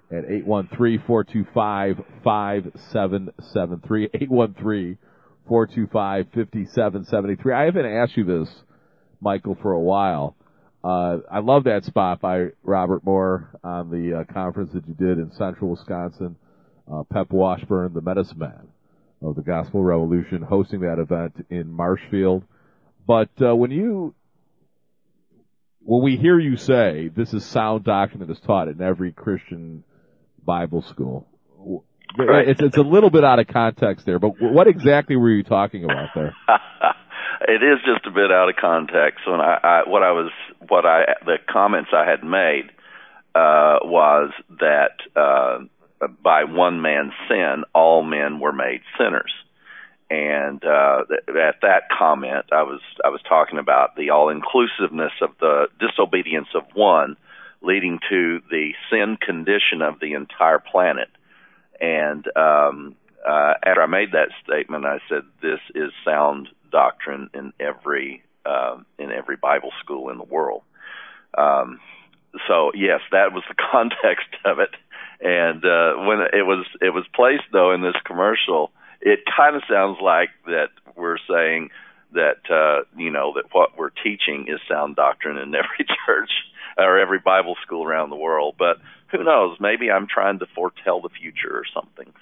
at eight one three, four two five, five seven seven three, eight one three, four two five, five seven seven three. I haven't asked you this, Michael, for a while. Uh, I love that spot by Robert Moore on the uh, conference that you did in central Wisconsin. Uh, Pep Washburn, the medicine man of the Gospel Revolution, hosting that event in Marshfield. But uh, when you, when we hear you say this is sound doctrine that is taught in every Christian Bible school, right. it's, it's a little bit out of context there. But what exactly were you talking about there? It is just a bit out of context. When I, I what I was, what I, the comments I had made uh, was that uh, by one man's sin, all men were made sinners. And uh, at that comment, I was I was talking about the all-inclusiveness of the disobedience of one, leading to the sin condition of the entire planet. And um, uh, after I made that statement, I said, "This is sound doctrine in every uh, in every Bible school in the world." Um, so yes, that was the context of it. And uh, when it was it was placed though in this commercial, it kind of sounds like that we're saying that uh, you know that what we're teaching is sound doctrine in every church or every Bible school around the world. But who knows? Maybe I'm trying to foretell the future or something.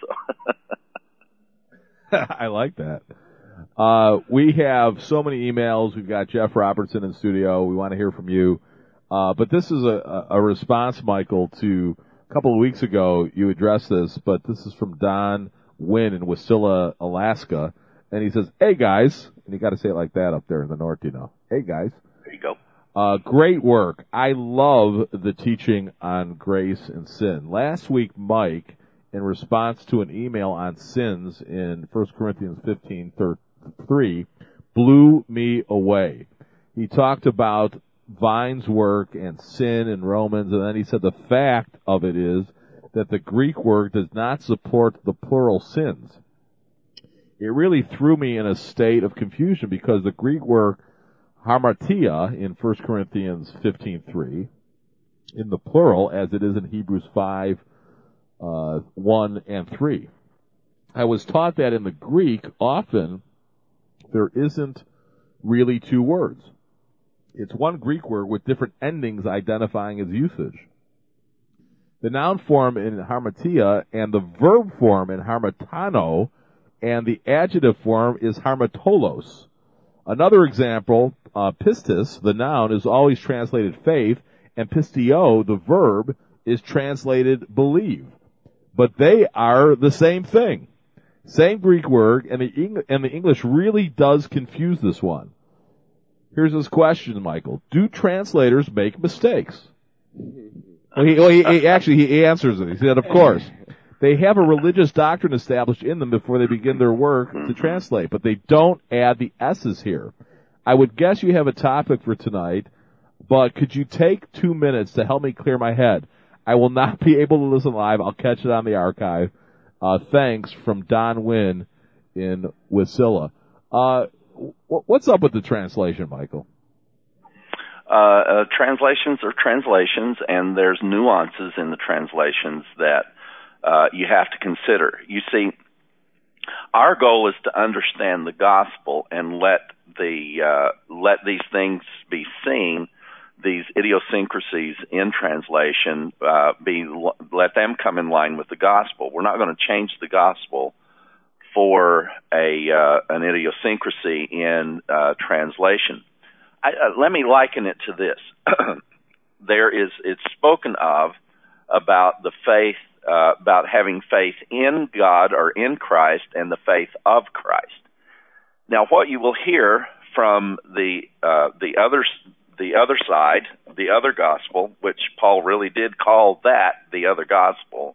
So I like that. Uh, we have so many emails. We've got Jeff Robertson in studio. We want to hear from you. Uh, but this is a, a response, Michael, to a couple of weeks ago you addressed this, but this is from Don Wynn in Wasilla, Alaska. And he says, "Hey, guys," and you got to say it like that up there in the north, you know. "Hey, guys. There you go. Uh, great work. I love the teaching on grace and sin. Last week, Mike, in response to an email on sins in First Corinthians fifteen three, blew me away. He talked about Vine's work and sin in Romans, and then he said the fact of it is that the Greek word does not support the plural sins. It really threw me in a state of confusion because the Greek word hamartia in First Corinthians fifteen three, in the plural, as it is in Hebrews five, uh, one and three. I was taught that in the Greek, often there isn't really two words. It's one Greek word with different endings identifying its usage. The noun form in hamartia and the verb form in harmatano, and the adjective form is harmatolos. Another example, uh, pistis, the noun, is always translated faith, and pistio, the verb, is translated believe. But they are the same thing. Same Greek word, and the, Eng- and the English really does confuse this one. Here's his question, Michael. Do translators make mistakes? Well, he, well, he, he actually, he answers it. He said, of course. They have a religious doctrine established in them before they begin their work to translate, but they don't add the S's here. I would guess you have a topic for tonight, but could you take two minutes to help me clear my head? I will not be able to listen live. I'll catch it on the archive. Uh, thanks, from Don Wynn in Wasilla. Uh, what's up with the translation, Michael? Uh, uh, translations are translations, and there's nuances in the translations that uh, you have to consider. You see, our goal is to understand the gospel and let the uh, let these things be seen, these idiosyncrasies in translation, uh, be let them come in line with the gospel. We're not going to change the gospel for a uh, an idiosyncrasy in uh, translation. I, uh, let me liken it to this. There is, it's spoken of about the faith, uh, about having faith in God or in Christ and the faith of Christ. Now, what you will hear from the uh, the other the other side, the other gospel, which Paul really did call that the other gospel.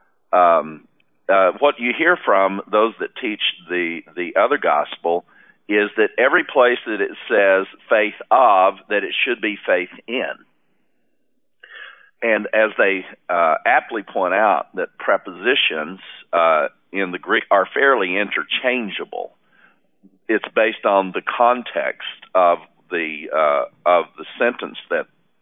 Um, uh, what you hear from those that teach the the other gospel is that every place that it says faith of, that it should be faith in. And as they uh, aptly point out, that prepositions uh, in the Greek are fairly interchangeable. It's based on the context of the uh, of the sentence that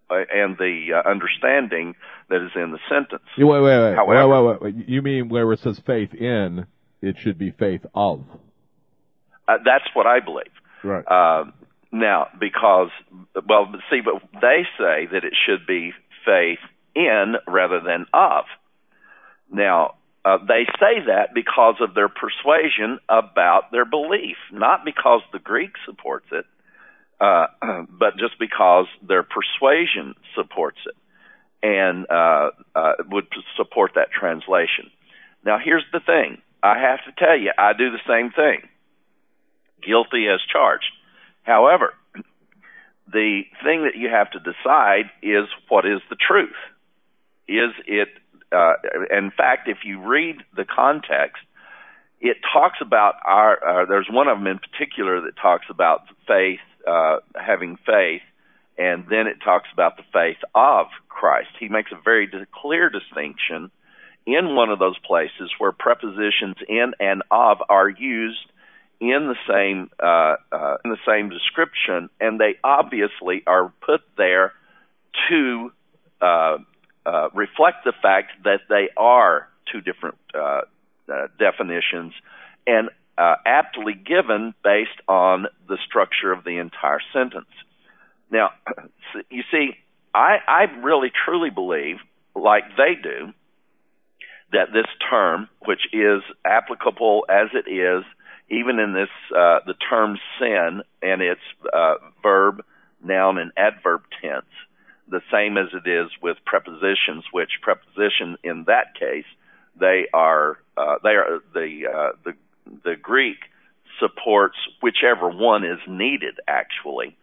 and the uh, understanding that is in the sentence. You, wait, wait, wait. However, wait, wait, wait. You mean where it says faith in, it should be faith of? Uh, that's what I believe. Right. Uh, now, because, well, see, but they say that it should be faith in rather than of. Now, uh, they say that because of their persuasion about their belief, not because the Greek supports it, uh, but just because their persuasion supports it and uh, uh, would support that translation. Now, here's the thing. I have to tell you, I do the same thing. Guilty as charged. However, the thing that you have to decide is what is the truth. Is it, uh, in fact, if you read the context, it talks about our, uh, there's one of them in particular that talks about faith, uh, having faith, and then it talks about the faith of Christ. He makes a very clear distinction in one of those places where prepositions in and of are used in the same uh, uh, in the same description, and they obviously are put there to uh, uh, reflect the fact that they are two different uh, uh, definitions, and uh, aptly given based on the structure of the entire sentence. Now, you see, I, I really truly believe, like they do, that this term, which is applicable as it is, even in this, uh, the term sin and its uh, verb, noun, and adverb tense, the same as it is with prepositions, which preposition in that case, they are, uh, they are, the, uh, the, the Greek supports whichever one is needed, actually.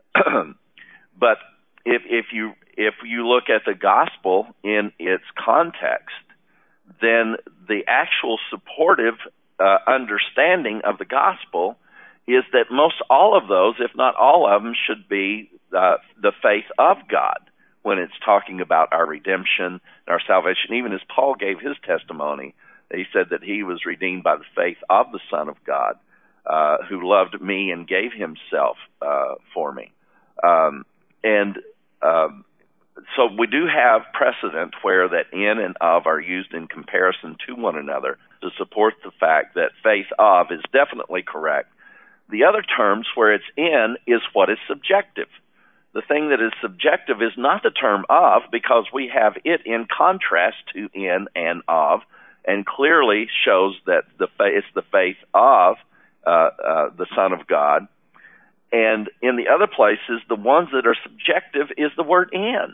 But if, if you, if you look at the gospel in its context, then the actual supportive uh, understanding of the gospel is that most all of those, if not all of them, should be uh, the faith of God when it's talking about our redemption and our salvation. Even as Paul gave his testimony, he said that he was redeemed by the faith of the Son of God, uh, who loved me and gave himself uh, for me. Um, and um, So we do have precedent where that in and of are used in comparison to one another to support the fact that faith of is definitely correct. The other terms where it's in is what is subjective. The thing that is subjective is not the term of, because we have it in contrast to in and of, and clearly shows that the fa- it's the faith of uh, uh, the Son of God. And in the other places, the ones that are subjective is the word in.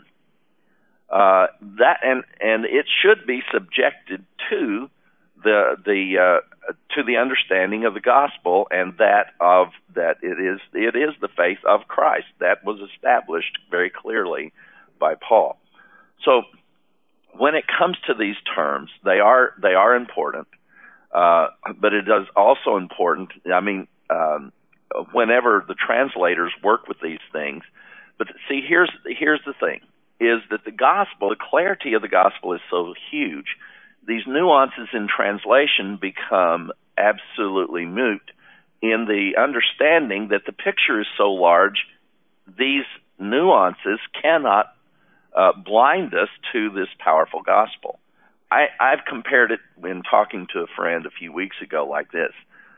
Uh, that and and it should be subjected to the the uh, to the understanding of the gospel, and that of that it is it is the faith of Christ that was established very clearly by Paul. So when it comes to these terms, they are they are important, uh, but it is also important. I mean, um, whenever the translators work with these things, but see, here's here's the thing. Is that the gospel, the clarity of the gospel is so huge, these nuances in translation become absolutely moot in the understanding that the picture is so large, these nuances cannot uh, blind us to this powerful gospel. I, I've compared it in talking to a friend a few weeks ago like this.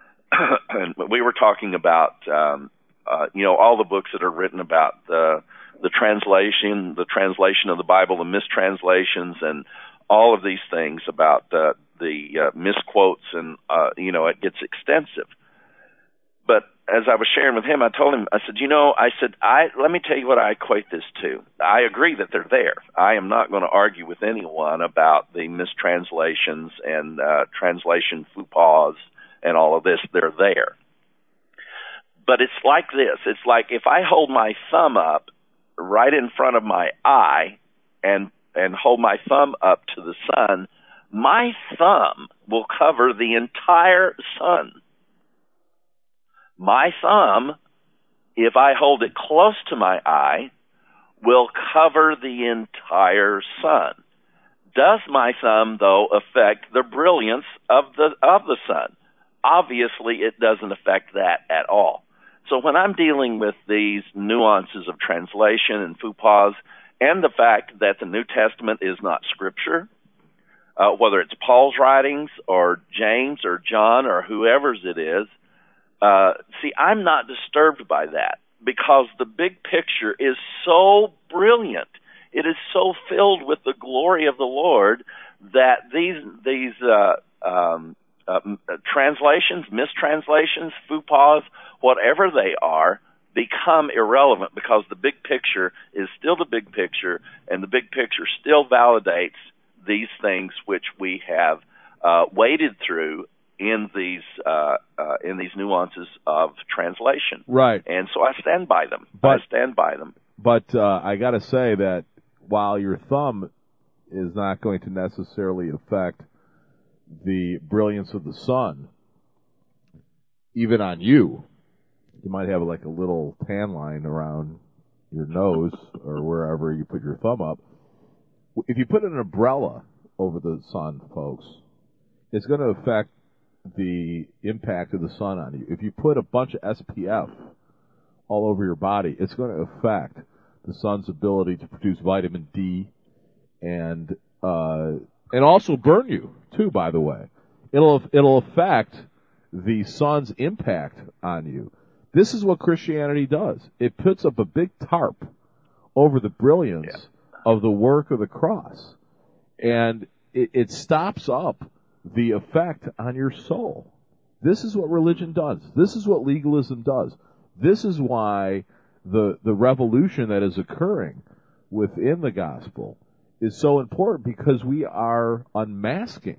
And we were talking about, um, uh, you know, all the books that are written about the the translation, the translation of the Bible, the mistranslations, and all of these things about uh, the uh, misquotes, and, uh, you know, it gets extensive. But as I was sharing with him, I told him, I said, you know, I said, I let me tell you what I equate this to. I agree that they're there. I am not going to argue with anyone about the mistranslations and uh, translation faux pas and all of this. They're there. But it's like this. It's like if I hold my thumb up right in front of my eye and and hold my thumb up to the sun, my thumb will cover the entire sun. My thumb, if I hold it close to my eye, will cover the entire sun. Does my thumb, though, affect the brilliance of the of the sun? Obviously, it doesn't affect that at all. So when I'm dealing with these nuances of translation and faux pas, and the fact that the New Testament is not Scripture, uh, whether it's Paul's writings or James or John or whoever's it is. Uh, see, I'm not disturbed by that because the big picture is so brilliant. It is so filled with the glory of the Lord that these these uh, um, uh, translations, mistranslations, faux pas, whatever they are, become irrelevant because the big picture is still the big picture, and the big picture still validates these things which we have uh, waded through in these uh, uh, in these nuances of translation. Right. And so I stand by them. But, I stand by them. But uh, I got to say that while your thumb is not going to necessarily affect the brilliance of the sun, even on you, you might have like a little tan line around your nose or wherever you put your thumb up. If you put an umbrella over the sun, folks, it's going to affect the impact of the sun on you. If you put a bunch of S P F all over your body, it's going to affect the sun's ability to produce vitamin D and uh, and also burn you too. By the way, it'll it'll affect the sun's impact on you. This is what Christianity does. It puts up a big tarp over the brilliance yeah. of the work of the cross, and it, it stops up the effect on your soul. This is what religion does. This is what legalism does. This is why the the revolution that is occurring within the gospel is so important, because we are unmasking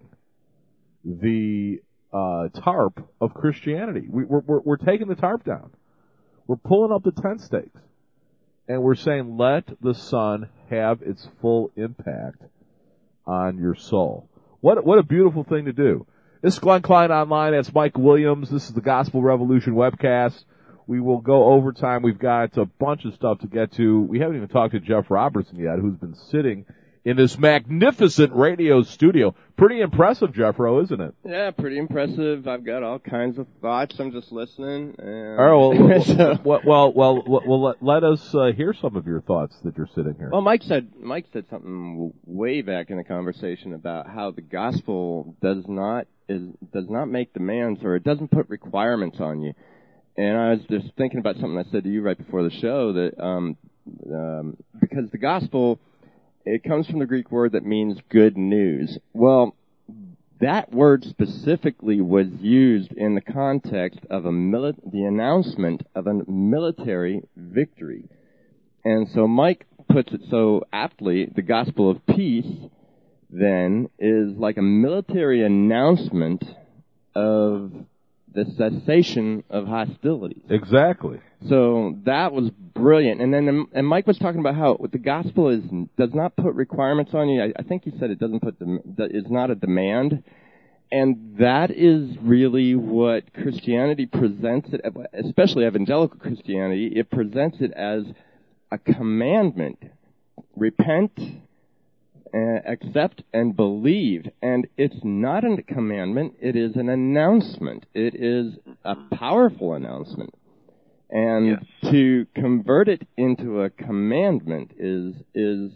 the uh, tarp of Christianity. We, we're, we're, we're taking the tarp down. We're pulling up the tent stakes. And we're saying, let the sun have its full impact on your soul. What what a beautiful thing to do. This is Glenn Klein Online. That's Mike Williams. This is the Gospel Revolution webcast. We will go overtime. We've got a bunch of stuff to get to. We haven't even talked to Jeff Robertson yet, who's been sitting in this magnificent radio studio. Pretty impressive, Jeffro, isn't it? Yeah, pretty impressive. I've got all kinds of thoughts. I'm just listening. And all right, well, well, well, well, well, well let, let us uh, hear some of your thoughts that you're sitting here. Well, Mike said Mike said something way back in the conversation about how the gospel does not is does not make demands, or it doesn't put requirements on you. And I was just thinking about something I said to you right before the show, that um, um, because the gospel, it comes from the Greek word that means good news. Well, that word specifically was used in the context of a mili- the announcement of a military victory. And so Mike puts it so aptly, the gospel of peace, then, is like a military announcement of the cessation of hostilities. Exactly. So that was brilliant. And then, and Mike was talking about how the gospel is does not put requirements on you. I, I think he said it doesn't put that is not a demand, and that is really what Christianity presents it, especially evangelical Christianity. It presents it as a commandment: repent, uh, accept, and believe. And it's not a commandment; it is an announcement. It is a powerful announcement. And yes. to convert it into a commandment is is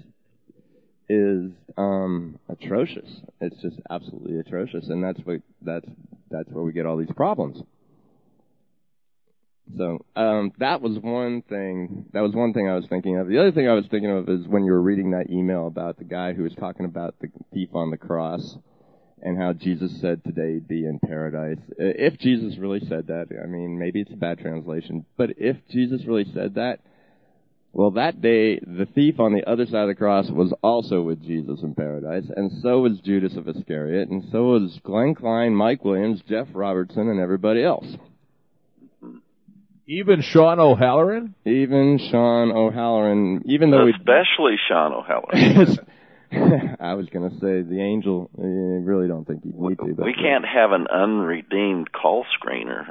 is um, atrocious. It's just absolutely atrocious, and that's what that's that's where we get all these problems. So um, that was one thing. That was one thing I was thinking of. The other thing I was thinking of is when you were reading that email about the guy who was talking about the thief on the cross, and how Jesus said today be in paradise. If Jesus really said that, I mean, maybe it's a bad translation, but if Jesus really said that, well, that day, the thief on the other side of the cross was also with Jesus in paradise, and so was Judas of Iscariot, and so was Glenn Klein, Mike Williams, Jeff Robertson, and everybody else. Even Sean O'Halloran? Even Sean O'Halloran, even though Especially we... Sean O'Halloran. I was going to say the angel. I really don't think you need to. But we can't have an unredeemed call screener.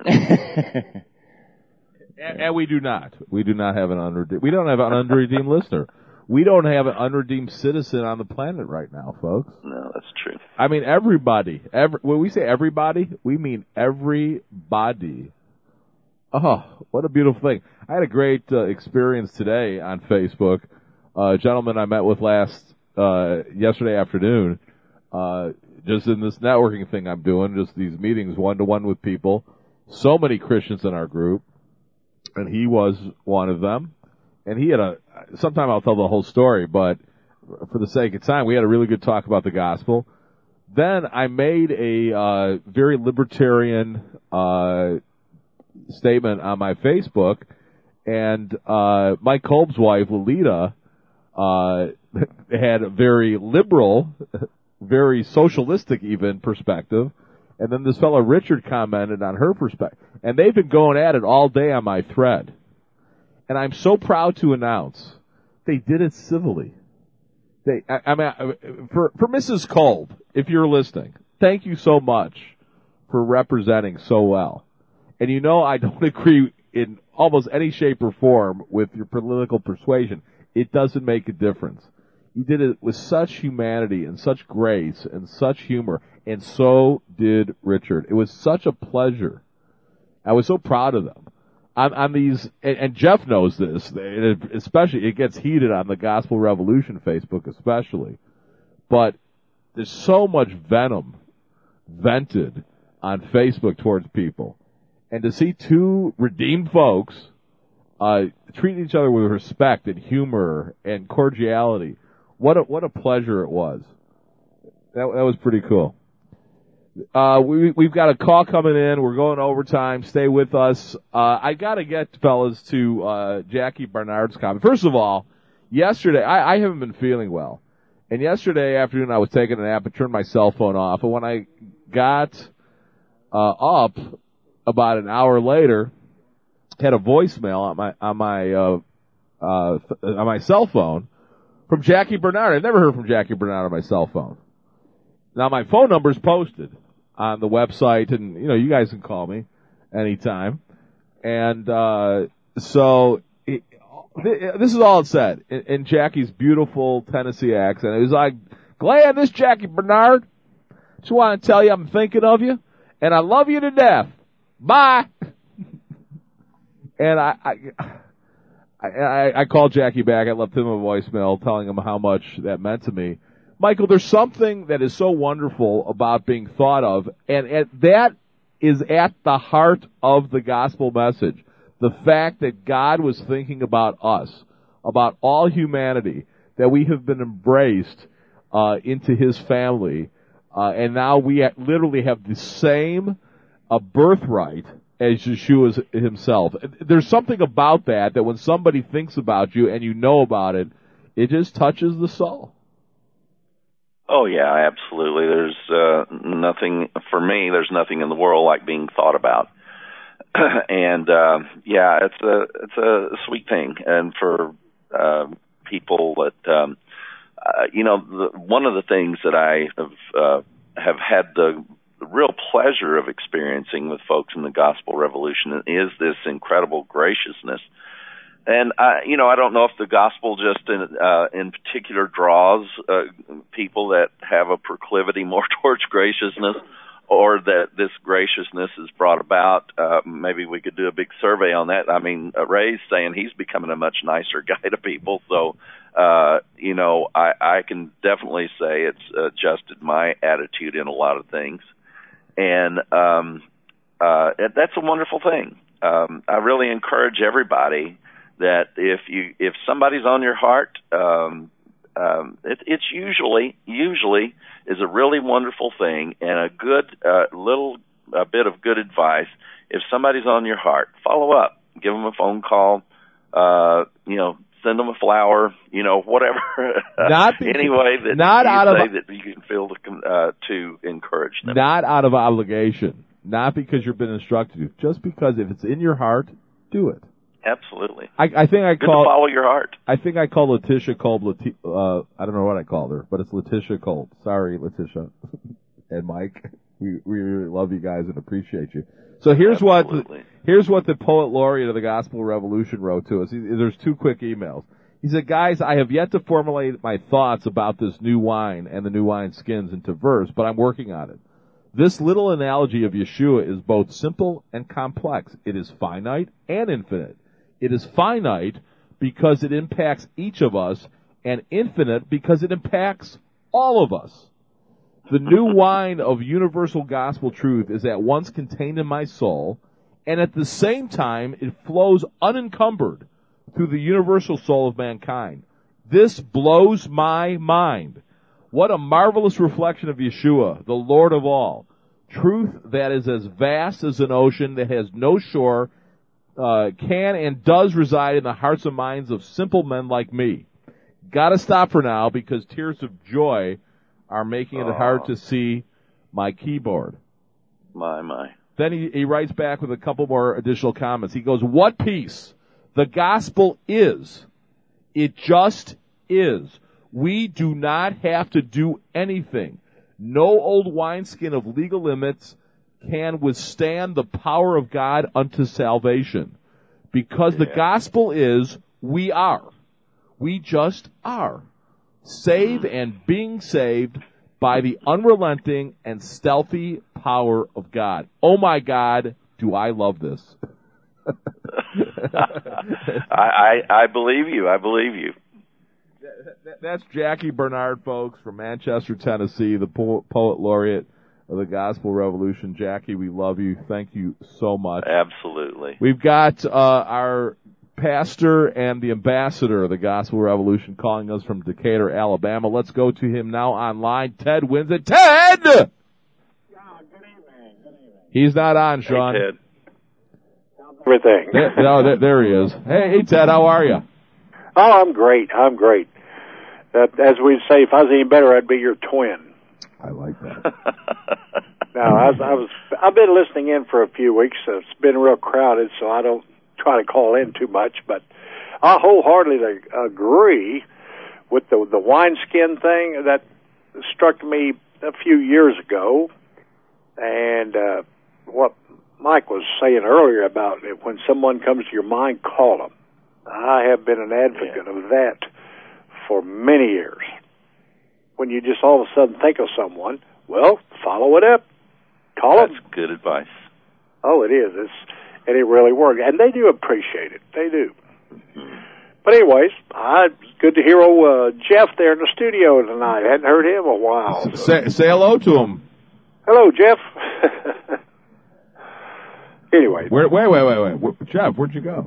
and, and we do not. We do not have an unredeemed. We don't have an unredeemed listener. We don't have an unredeemed citizen on the planet right now, folks. No, that's true. I mean, everybody. Every, when we say everybody, we mean everybody. Oh, what a beautiful thing! I had a great uh, experience today on Facebook. a gentleman I met with last uh, yesterday afternoon, uh, just in this networking thing I'm doing, just these meetings one-to-one with people. So many Christians in our group, and he was one of them. And he had a, sometime I'll tell the whole story, but for the sake of time, we had a really good talk about the gospel. Then I made a uh, very libertarian uh, statement on my Facebook, and uh, Mike Kolb's wife, Lolita, uh, had a very liberal, very socialistic even perspective. And then this fellow Richard commented on her perspective. And they've been going at it all day on my thread. And I'm so proud to announce they did it civilly. They, I, I mean, for, for Missus Kolb, if you're listening, thank you so much for representing so well. And you know I don't agree in almost any shape or form with your political persuasion. It doesn't make a difference. You did it with such humanity and such grace and such humor, and so did Richard. It was such a pleasure. I was so proud of them. On, on these, and, and Jeff knows this, especially, it gets heated on the Gospel Revolution Facebook especially. But there's so much venom vented on Facebook towards people. And to see two redeemed folks uh, treating each other with respect and humor and cordiality, what a, what a pleasure it was. That, that was pretty cool. Uh, we, we've got a call coming in. We're going overtime. Stay with us. Uh, I gotta get, fellas, to, uh, Jackie Bernard's comment. First of all, yesterday, I, I haven't been feeling well. And yesterday afternoon I was taking a nap and turned my cell phone off. And when I got, uh, up about an hour later, had a voicemail on my, on my, uh, uh, on my cell phone from Jackie Bernard. I've never heard from Jackie Bernard on my cell phone. Now my phone number's posted on the website, and, you know, you guys can call me anytime. And, uh, so, it, this is all it said in, in Jackie's beautiful Tennessee accent. It was like, Glenn, this is Jackie Bernard. Just want to tell you I'm thinking of you, and I love you to death. Bye. And I, I, I, I called Jackie back. I left him a voicemail telling him how much that meant to me. Michael, there's something that is so wonderful about being thought of, and, and that is at the heart of the gospel message. The fact that God was thinking about us, about all humanity, that we have been embraced uh, into His family, uh, and now we ha- literally have the same uh, birthright as Yeshua himself. There's something about that, that when somebody thinks about you and you know about it, it just touches the soul. Oh, yeah, absolutely. There's uh, nothing, for me, there's nothing in the world like being thought about. and, uh, yeah, it's a it's a sweet thing. And for uh, people that, um, uh, you know, the, one of the things that I have, uh, have had the real pleasure of experiencing with folks in the Gospel Revolution is this incredible graciousness. And, I, you know, I don't know if the gospel just in, uh, in particular draws uh, people that have a proclivity more towards graciousness, or that this graciousness is brought about. Uh, maybe we could do a big survey on that. I mean, uh, Ray's saying he's becoming a much nicer guy to people. So, uh, you know, I, I can definitely say it's adjusted my attitude in a lot of things. And um, uh, that's a wonderful thing. Um, I really encourage everybody that if you if somebody's on your heart, um, um, it, it's usually usually is a really wonderful thing and a good uh, little a bit of good advice. If somebody's on your heart, follow up, give them a phone call, uh, you know, send them a flower, you know, whatever. Not because, any way that not you out say of, that you can feel to, uh, to encourage them. Not out of obligation, not because you've been instructed to, just because if it's in your heart, do it. Absolutely. I, I think I Good call to follow your heart. I think I call Letitia Kolb. Leti, uh, I don't know what I called her, but it's Letitia Kolb. Sorry, Letitia and Mike. We we really love you guys and appreciate you. So here's Absolutely. what here's what the poet laureate of the Gospel Revolution wrote to us. He, there's two quick emails. He said, "Guys, I have yet to formulate my thoughts about this new wine and the new wine skins into verse, but I'm working on it. This little analogy of Yeshua is both simple and complex. It is finite and infinite. It is finite because it impacts each of us and infinite because it impacts all of us. The new wine of universal gospel truth is at once contained in my soul, and at the same time it flows unencumbered through the universal soul of mankind. This blows my mind. What a marvelous reflection of Yeshua, the Lord of all. Truth that is as vast as an ocean that has no shore, uh, can and does reside in the hearts and minds of simple men like me. Gotta stop for now because tears of joy are making it oh. hard to see my keyboard. My, my. Then he, he writes back with a couple more additional comments. He goes, what peace? The gospel is. It just is. We do not have to do anything. No old wineskin of legal limits can withstand the power of God unto salvation. Because yeah. the gospel is, we are. We just are. Saved and being saved by the unrelenting and stealthy power of God. Oh my God, do I love this. I, I I believe you. I believe you. That's Jackie Bernard, folks, from Manchester, Tennessee, the po- poet laureate of the Gospel Revolution. Jackie, we love you. Thank you so much. Absolutely. We've got uh, our pastor and the ambassador of the Gospel Revolution calling us from Decatur, Alabama. Let's go to him now online. Ted wins it. Ted! Yeah, good evening. Good evening. He's not on, Sean. Hey, Ted. Everything. There, no, there, there he is. Hey, hey, Ted, how are you? Oh, I'm great. I'm great. Uh, as we'd say, if I was any better, I'd be your twin. I like that. Now, I was, I was, I've been listening in for a few weeks. So it's been real crowded, so I don't try to call in too much. But I wholeheartedly agree with the the wineskin thing that struck me a few years ago, and uh, what Mike was saying earlier about it, when someone comes to your mind, call them. I have been an advocate yeah. of that for many years. When you just all of a sudden think of someone, well, follow it up. Call That's them. That's good advice. Oh, it is. It's, and it really works. And they do appreciate it. They do. Mm-hmm. But anyways, I, good to hear old uh, Jeff there in the studio tonight. I hadn't heard him in a while. Say, say hello to him. Hello, Jeff. Anyway. Wait, wait, wait, wait, wait. Jeff, where'd you go?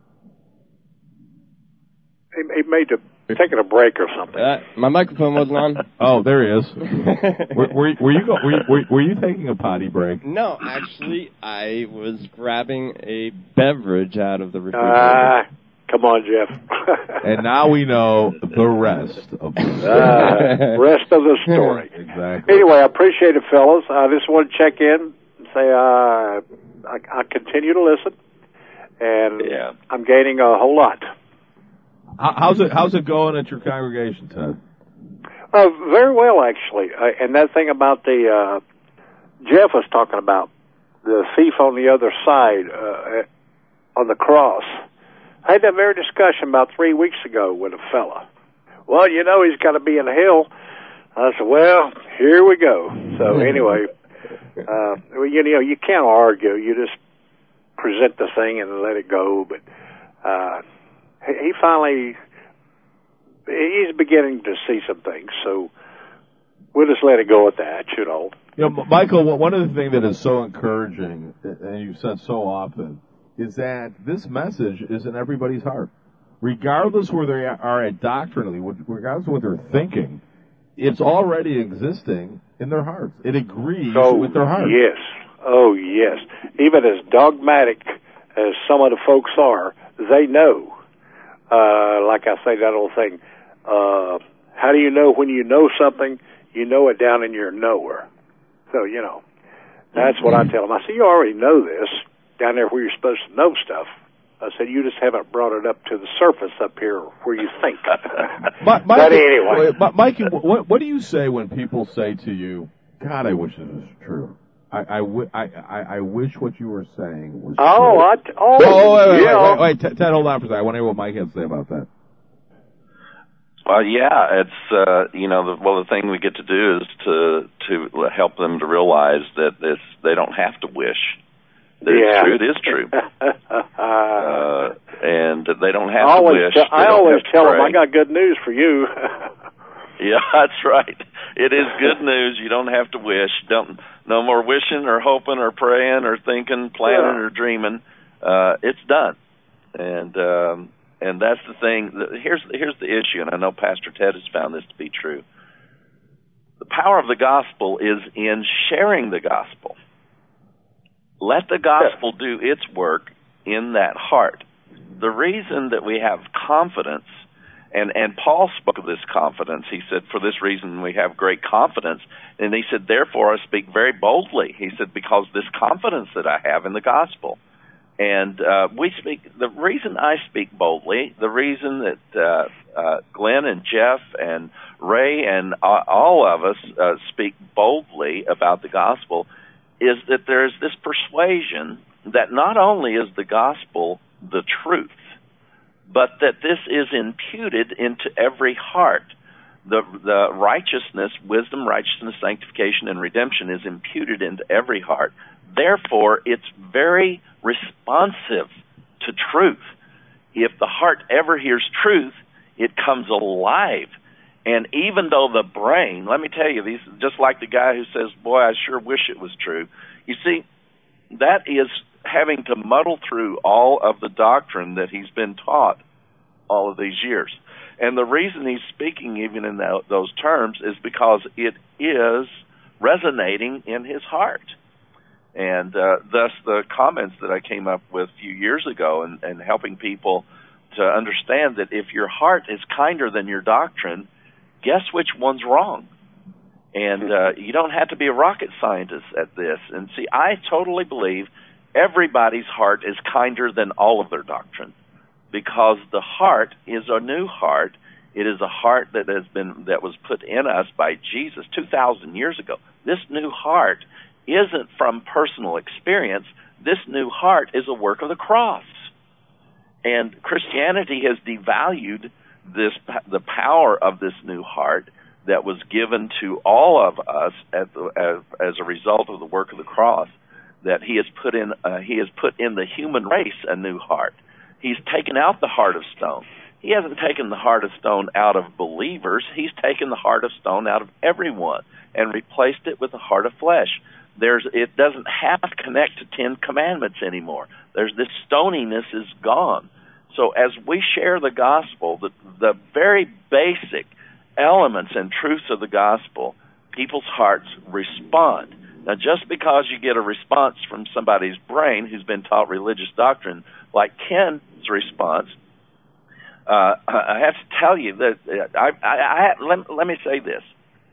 He, he made to taking a break or something. Uh, my microphone wasn't on. Oh, there he is. were, were, were you go, were, were, were you taking a potty break? No, actually, I was grabbing a beverage out of the refrigerator. Ah, come on, Jeff. And now we know the rest of the story. Uh, rest of the story. Exactly. Anyway, I appreciate it, fellas. I just want to check in and say uh, I, I continue to listen, and yeah. I'm gaining a whole lot. How's it How's it going at your congregation, Ted? Uh, very well, actually. Uh, and that thing about the uh, Jeff was talking about the thief on the other side uh, on the cross. I had that very discussion about three weeks ago with a fella. Well, you know, he's got to be in hell. I said, well, here we go. So anyway, uh, you know, you can't argue. You just present the thing and let it go. But uh, he finally, he's beginning to see some things. So we'll just let it go at that, you know. You know, Michael, one of the things that is so encouraging, and you've said so often, is that this message is in everybody's heart. Regardless where they are at doctrinally, regardless of what they're thinking, it's already existing in their hearts. It agrees oh, with their hearts. Yes. Oh, yes. Even as dogmatic as some of the folks are, they know. Uh, like I say, that old thing, uh, how do you know when you know something? You know it down in your knower. So, you know, that's what I tell them. I say, you already know this down there where you're supposed to know stuff. I said, you just haven't brought it up to the surface up here where you think. but, but anyway. But Mikey, what, what do you say when people say to you, God, I wish this was true. I, I, w- I, I, I wish what you were saying was oh, true. I t- oh, oh, wait, wait, yeah. wait, wait, wait, Ted, hold on for a second. I want to hear what Mike has to say about that. Well, yeah, it's, uh, you know, the, well, the thing we get to do is to, to help them to realize that it's, they don't have to wish. That yeah. it's true. It is true. uh, and they don't have I always to wish. Te- I don't always have to tell them, pray. I got good news for you. Yeah, that's right. It is good news. You don't have to wish. Don't no more wishing or hoping or praying or thinking, planning Yeah. or dreaming. Uh, it's done. And um, and that's the thing. Here's here's the issue, and I know Pastor Ted has found this to be true. The power of the gospel is in sharing the gospel. Let the gospel do its work in that heart. The reason that we have confidence, and, and Paul spoke of this confidence. He said, for this reason we have great confidence. And he said, therefore I speak very boldly. He said, because this confidence that I have in the gospel. And uh, we speak, the reason I speak boldly, the reason that uh, uh, Glenn and Jeff and Ray and uh, all of us uh, speak boldly about the gospel is that there's this persuasion that not only is the gospel the truth, but that this is imputed into every heart. The, the righteousness, wisdom, righteousness, sanctification, and redemption is imputed into every heart. Therefore, it's very responsive to truth. If the heart ever hears truth, it comes alive. And even though the brain, let me tell you, these just like the guy who says, boy, I sure wish it was true. You see, that is having to muddle through all of the doctrine that he's been taught all of these years. And the reason he's speaking even in that, those terms is because it is resonating in his heart. And uh, thus the comments that I came up with a few years ago and, and helping people to understand that if your heart is kinder than your doctrine, guess which one's wrong? And uh, you don't have to be a rocket scientist at this. And see, I totally believe everybody's heart is kinder than all of their doctrine, because the heart is a new heart. It is a heart that has been that was put in us by Jesus two thousand years ago. This new heart isn't from personal experience. This new heart is a work of the cross. And Christianity has devalued this the power of this new heart that was given to all of us at the, as, as a result of the work of the cross. That he has put in, uh, he has put in the human race a new heart. He's taken out the heart of stone. He hasn't taken the heart of stone out of believers. He's taken the heart of stone out of everyone and replaced it with a heart of flesh. There's, it doesn't have to connect to Ten Commandments anymore. There's this stoniness is gone. So as we share the gospel, the, the very basic elements and truths of the gospel, people's hearts respond. Now, just because you get a response from somebody's brain who's been taught religious doctrine, like Ken's response, uh, I have to tell you that I, I, I let, let me say this.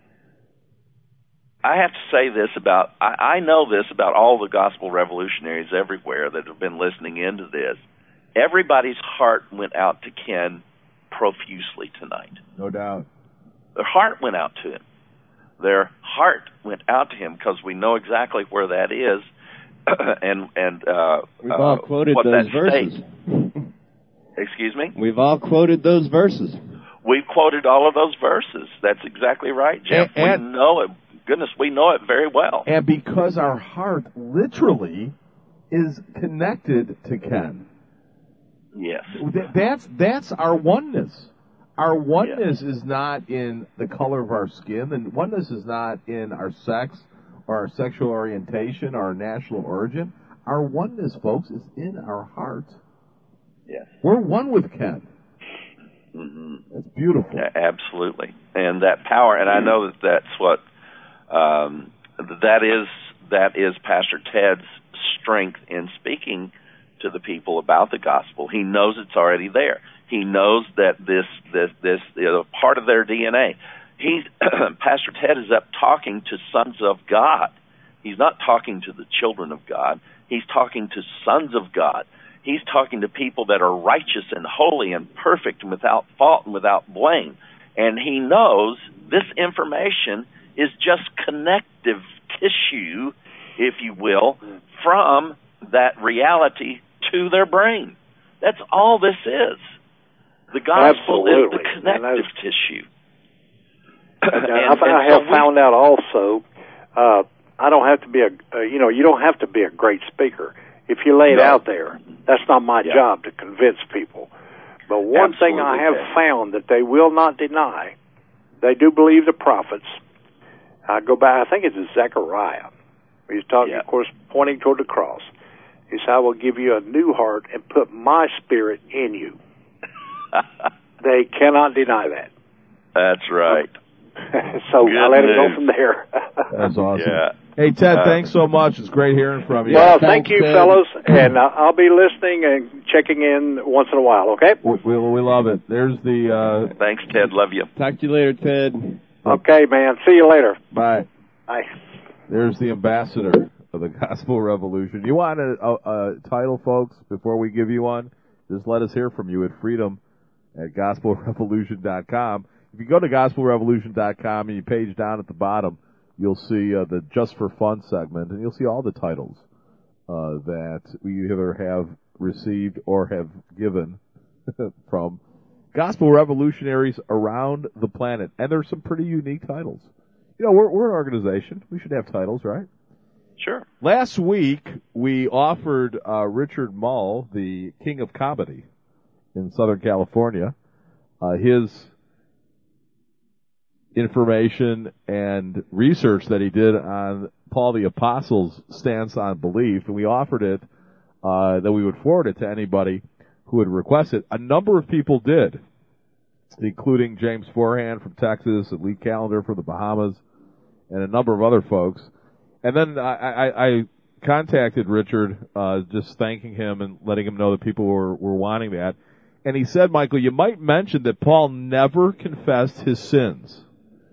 I have to say this about, I, I know this about all the gospel revolutionaries everywhere that have been listening into this. Everybody's heart went out to Ken profusely tonight. No doubt. Their heart went out to him. Their heart went out to him because we know exactly where that is, and and uh, we've all uh, quoted what those that verses. states. Excuse me? We've all quoted those verses. We've quoted all of those verses. That's exactly right, Jeff. And, and, we know it. Goodness, we know it very well. And because our heart literally is connected to Ken. Yes. That's that's our oneness. Our oneness is not in the color of our skin, and oneness is not in our sex or our sexual orientation or our national origin. Our oneness, folks, is in our heart. Yes. We're one with Ken. Mm-hmm. That's beautiful. Yeah, absolutely. And that power, and I know that that's what, um, that is, that is Pastor Ted's strength in speaking to the people about the gospel. He knows it's already there. He knows that this, this, this, you know, part of their D N A. He, Pastor Ted is up talking to sons of God. He's not talking to the children of God. He's talking to sons of God. He's talking to people that are righteous and holy and perfect and without fault and without blame. And he knows this information is just connective tissue, if you will, from that reality to their brain. That's all this is. The gospel Absolutely. is the connective tissue. and, and, I, and I so have we, found out also, uh, I don't have to be a, uh, you know, you don't have to be a great speaker. If you lay it no. out there, that's not my yeah. job to convince people. But one Absolutely, thing I have Ted. found that they will not deny, they do believe the prophets. I go back, I think it's Zechariah. He's talking, Yeah. of course, pointing toward the cross. He said, I will give you a new heart and put my spirit in you. They cannot deny that. That's right. So Good I let him go news. from there. That's awesome. Yeah. Hey, Ted, Uh, thanks so much. It's great hearing from you. Well, thanks, thank you, Ted. fellas, and uh, I'll be listening and checking in once in a while, okay? We, we, we love it. There's the, uh, Thanks, Ted. Love you. Talk to you later, Ted. Okay, man. See you later. bye. Bye. There's the ambassador of the Gospel Revolution. You want a, a, a title, folks, before we give you one? Just let us hear from you at freedom at gospel revolution dot com. If you go to gospel revolution dot com and you page down at the bottom, you'll see uh, the Just for Fun segment, and you'll see all the titles uh, that we either have received or have given from gospel revolutionaries around the planet. And there's some pretty unique titles. You know, we're, we're an organization. We should have titles, right? Sure. Last week, we offered uh, Richard Mull, the king of comedy in Southern California, uh, his information and research that he did on Paul the Apostle's stance on belief, and we offered it uh, that we would forward it to anybody who would request it. A number of people did, including James Forehand from Texas, and Lee Callender from the Bahamas, and a number of other folks. And then I, I, I contacted Richard, uh, just thanking him and letting him know that people were, were wanting that. And he said, Michael, you might mention that Paul never confessed his sins,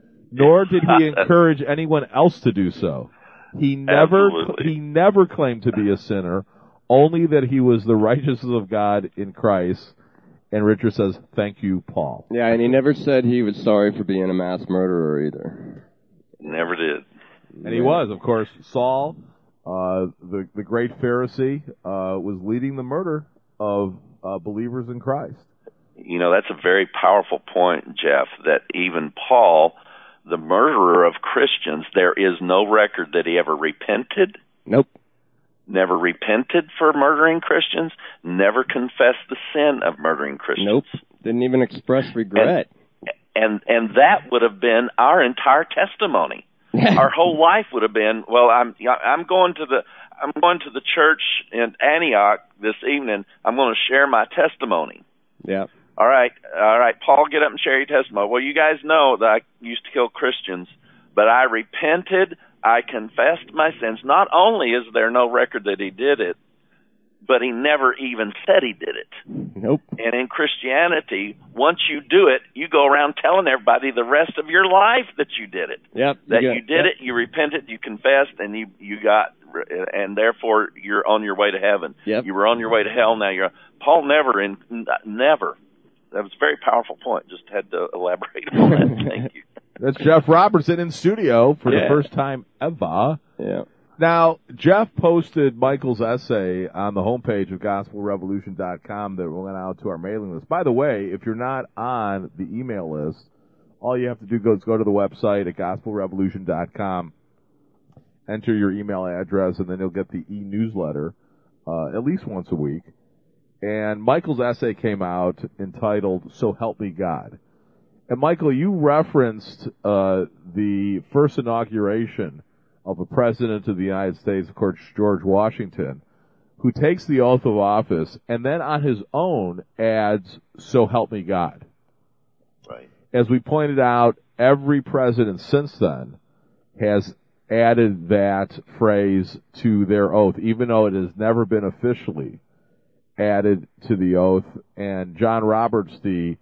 nor did he encourage anyone else to do so. He never, Absolutely. he never claimed to be a sinner, only that he was the righteousness of God in Christ. And Richard says, thank you, Paul. Yeah, and he never said he was sorry for being a mass murderer either. Never did. And he was, of course. Saul, uh, the the great Pharisee, uh, was leading the murder of uh, believers in Christ. You know, that's a very powerful point, Jeff, that even Paul, the murderer of Christians, there is no record that he ever repented, Nope. never repented for murdering Christians, never confessed the sin of murdering Christians. Nope. Didn't even express regret. And and that would have been our entire testimony. Our whole life would have been, well, I'm I'm going to the I'm going to the church in Antioch this evening. I'm going to share my testimony. Yeah. All right, all right, Paul, get up and share your testimony. Well, you guys know that I used to kill Christians, but I repented, I confessed my sins. Not only is there no record that he did it, but he never even said he did it. Nope. And in Christianity, once you do it, you go around telling everybody the rest of your life that you did it. Yep. That got- you did yep. it, you repented, you confessed, and you you got, and therefore you're on your way to heaven. Yep. You were on your way to hell. Now you're. Paul never, in never. That was a very powerful point. Just had to elaborate on that. Thank you. That's Jeff Robertson in studio for Yeah. the first time ever. Yeah. Now, Jeff posted Michael's essay on the homepage of gospel revolution dot com that went out to our mailing list. By the way, if you're not on the email list, all you have to do is go to the website at gospel revolution dot com, enter your email address, and then you'll get the e-newsletter uh, at least once a week. And Michael's essay came out entitled, So Help Me God. And Michael, you referenced uh, the first inauguration of a president of the United States, of course, George Washington, who takes the oath of office and then on his own adds, So Help Me God. Right. As we pointed out, every president since then has added that phrase to their oath, even though it has never been officially added to the oath. And John Roberts, the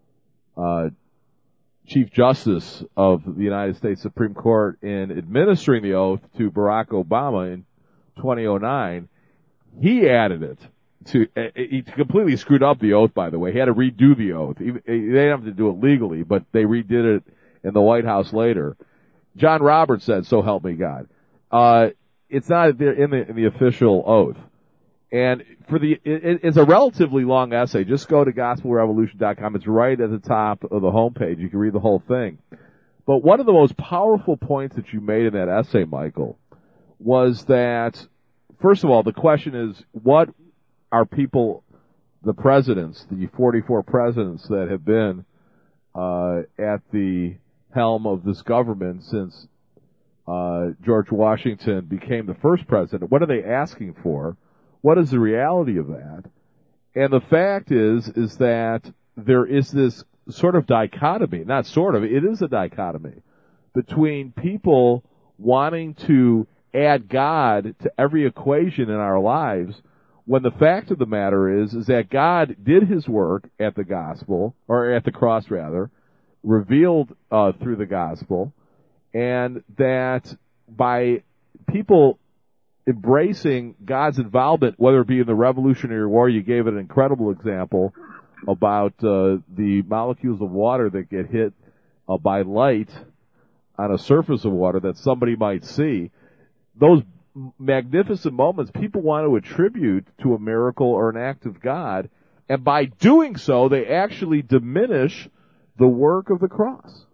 uh, Chief Justice of the United States Supreme Court, in administering the oath to Barack Obama in twenty oh nine, he added it to, he completely screwed up the oath, by the way. He had to redo the oath. They didn't have to do it legally, but they redid it in the White House later. John Roberts said, So help me God. Uh, it's not in the, in the official oath. And for the, it, it's a relatively long essay. Just go to gospel revolution dot com. It's right at the top of the homepage. You can read the whole thing. But one of the most powerful points that you made in that essay, Michael, was that, first of all, the question is, what are people the presidents, the forty-four presidents that have been uh, at the helm of this government since uh, George Washington became the first president, what are they asking for? What is the reality of that? And the fact is, is that there is this sort of dichotomy, not sort of, it is a dichotomy between people wanting to add God to every equation in our lives, when the fact of the matter is, is that God did his work at the gospel, or at the cross rather, revealed uh, through the gospel, and that by people embracing God's involvement, whether it be in the Revolutionary War, you gave an incredible example about uh, the molecules of water that get hit uh, by light on a surface of water that somebody might see. Those magnificent moments people want to attribute to a miracle or an act of God, and by doing so, they actually diminish the work of the cross.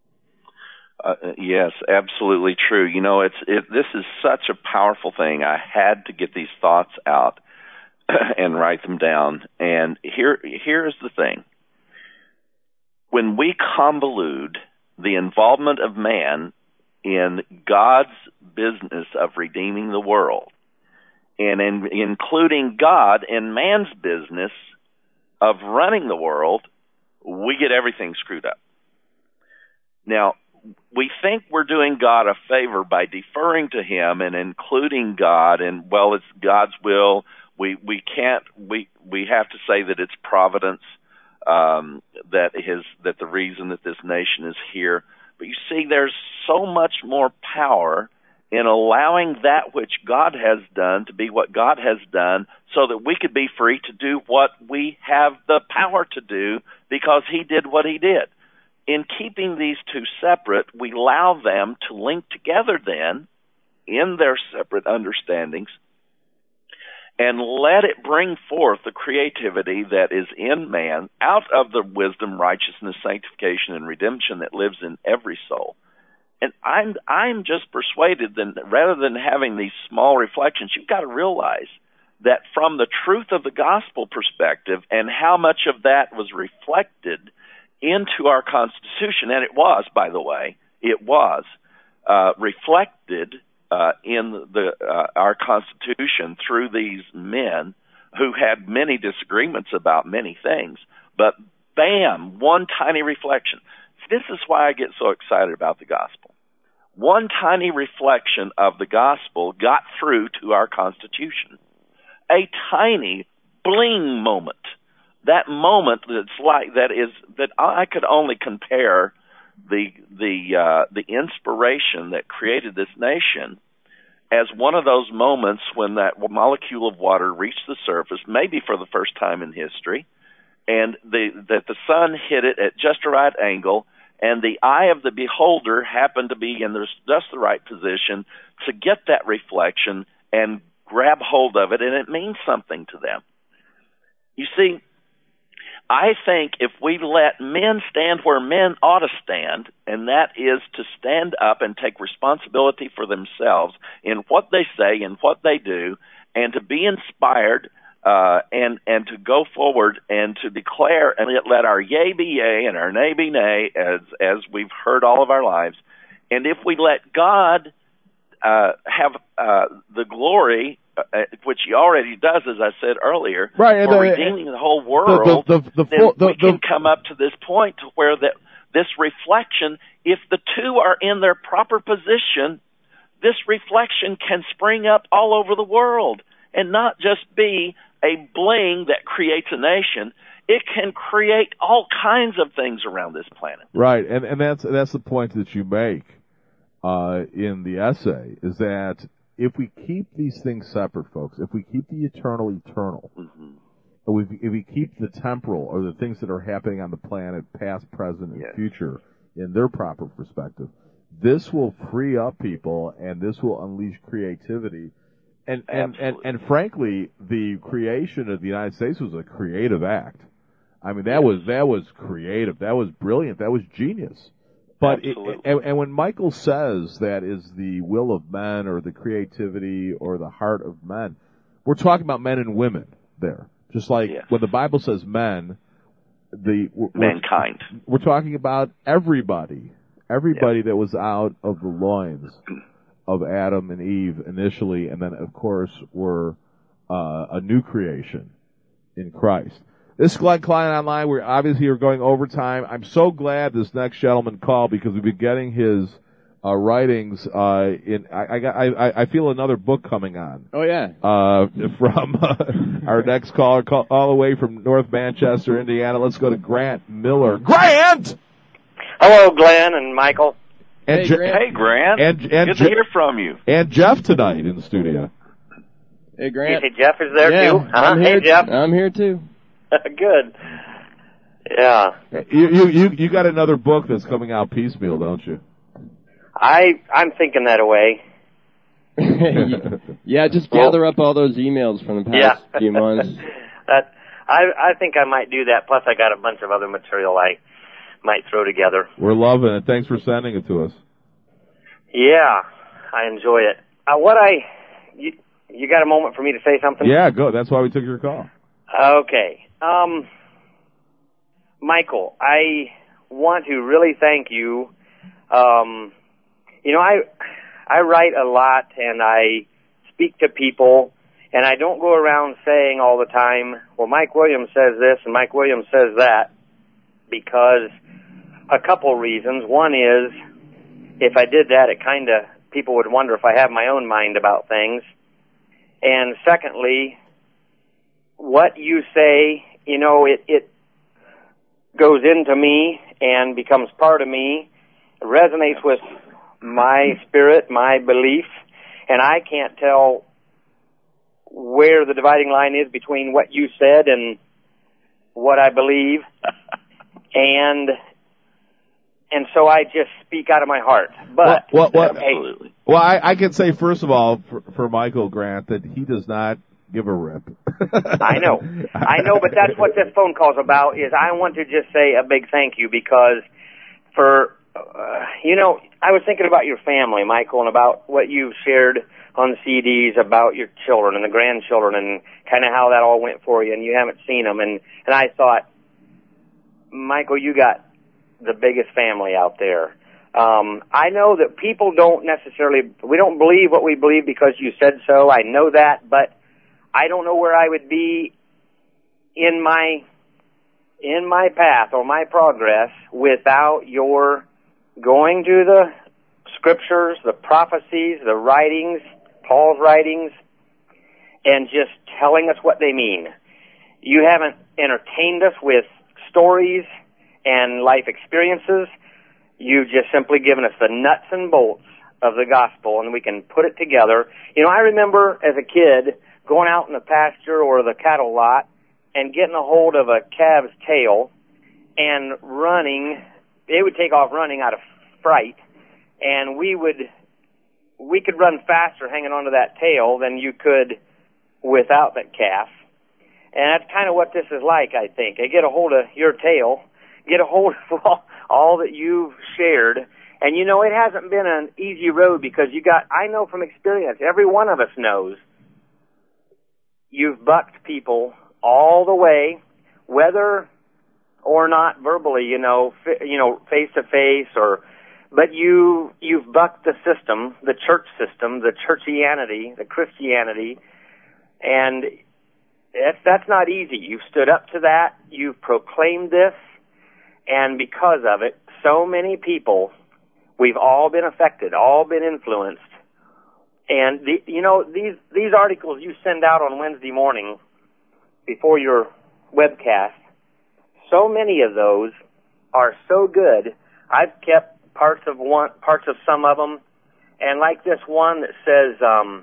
Uh, yes, absolutely true. You know, it's it, this is such a powerful thing. I had to get these thoughts out and write them down. And here, here's the thing. When we convolute the involvement of man in God's business of redeeming the world, and in, including God in man's business of running the world, we get everything screwed up. Now, we think we're doing God a favor by deferring to him and including God, and, well, it's God's will. We we can't, we, we have to say that it's providence, um, that his, that the reason that this nation is here. But you see, there's so much more power in allowing that which God has done to be what God has done, so that we could be free to do what we have the power to do because he did what he did. In keeping these two separate, we allow them to link together then in their separate understandings and let it bring forth the creativity that is in man out of the wisdom, righteousness, sanctification, and redemption that lives in every soul. And I'm I'm just persuaded that rather than having these small reflections, you've got to realize that from the truth of the gospel perspective and how much of that was reflected into our Constitution, and it was, by the way, it was uh, reflected uh, in the uh, our Constitution through these men who had many disagreements about many things. But bam, one tiny reflection. This is why I get so excited about the gospel. One tiny reflection of the gospel got through to our Constitution. A tiny bling moment. That moment that's like that is that I could only compare the the uh, the inspiration that created this nation as one of those moments when that molecule of water reached the surface, maybe for the first time in history, and the that the sun hit it at just the right angle, and the eye of the beholder happened to be in just the right position to get that reflection and grab hold of it, and it means something to them. You see, I think if we let men stand where men ought to stand, and that is to stand up and take responsibility for themselves in what they say and what they do, and to be inspired uh, and and to go forward and to declare and let our yea be yea and our nay be nay, as as we've heard all of our lives. And if we let God uh, have uh, the glory, Uh, which he already does, as I said earlier, right, for uh, redeeming the whole world, the, the, the, the, then the, we the, can come up to this point to where that this reflection, if the two are in their proper position, this reflection can spring up all over the world and not just be a bling that creates a nation. It can create all kinds of things around this planet. Right, and, and that's that's the point that you make uh, in the essay, is that if we keep these things separate, folks, if we keep the eternal eternal, mm-hmm. if, we, if we keep the temporal, or the things that are happening on the planet, past, present, and yes. future, in their proper perspective, this will free up people, and this will unleash creativity. And and, and, and frankly, the creation of the United States was a creative act. I mean, that yes. was that was creative. That was brilliant. That was genius. But it, and, and when Michael says that is the will of men, or the creativity, or the heart of men, we're talking about men and women there. Just like Yes. when the Bible says men, the we're, Mankind. We're talking about everybody, everybody yep. that was out of the loins of Adam and Eve initially, and then of course were uh, a new creation in Christ. This is Glenn Klein Online. We're obviously are going overtime. I'm so glad this next gentleman called because we've been getting his uh, writings. Uh, in I, I, got, I, I feel another book coming on. Oh yeah. Uh, from uh, our next caller, call, all the way from North Manchester, Indiana. Let's go to Grant Miller. Grant. Hello, Glenn and Michael. And hey, Je- Grant. Hey, Grant. And, and Good Je- to hear from you. And Jeff tonight in the studio. Hey, Grant. You say Jeff is there yeah, too? Huh? I'm here Hey, Jeff. I'm here too. Good. Yeah. You, you you you got another book that's coming out piecemeal, don't you? I I'm thinking that away. Yeah, just gather up all those emails from the past yeah. few months. that I I think I might do that. Plus, I got a bunch of other material I might throw together. We're loving it. Thanks for sending it to us. Yeah, I enjoy it. Uh, what I you, you got a moment for me to say something? Yeah, go. That's why we took your call. Okay. Um, Michael, I want to really thank you. Um, you know, I I write a lot and I speak to people, and I don't go around saying all the time, well, Mike Williams says this and Mike Williams says that, because a couple reasons. One is, if I did that, it kind of, people would wonder if I have my own mind about things. And secondly, what you say, you know, it, it goes into me and becomes part of me, resonates with my spirit, my belief, and I can't tell where the dividing line is between what you said and what I believe. and and so I just speak out of my heart. But well, well, well, absolutely. Well, I, I can say, first of all, for, for Michael Grant, that he does not give a rip. I know. I know, but that's what this phone call's about, is I want to just say a big thank you, because for, uh, you know, I was thinking about your family, Michael, and about what you've shared on C Ds about your children and the grandchildren and kind of how that all went for you, and you haven't seen them. And, and I thought, Michael, you got the biggest family out there. Um, I know that people don't necessarily, we don't believe what we believe because you said so. I know that, but I don't know where I would be in my, in my path or my progress without your going to the scriptures, the prophecies, the writings, Paul's writings, and just telling us what they mean. You haven't entertained us with stories and life experiences. You've just simply given us the nuts and bolts of the gospel, and we can put it together. You know, I remember as a kid going out in the pasture or the cattle lot and getting a hold of a calf's tail and running. It would take off running out of fright, and we would we could run faster hanging onto that tail than you could without that calf. And that's kind of what this is like, I think. I get a hold of your tail, get a hold of all, all that you've shared. And, you know, it hasn't been an easy road, because you got, I know from experience, every one of us knows, you've bucked people all the way, whether or not verbally, you know, fi- you know, face to face, or, but you, you've bucked the system, the church system, the churchianity, the Christianity, and That's, that's not easy. You've stood up to that. You've proclaimed this. And because of it, so many people, we've all been affected, all been influenced. And, the, you know, these, these articles you send out on Wednesday morning before your webcast, so many of those are so good. I've kept parts of one, parts of some of them. And like this one that says, um,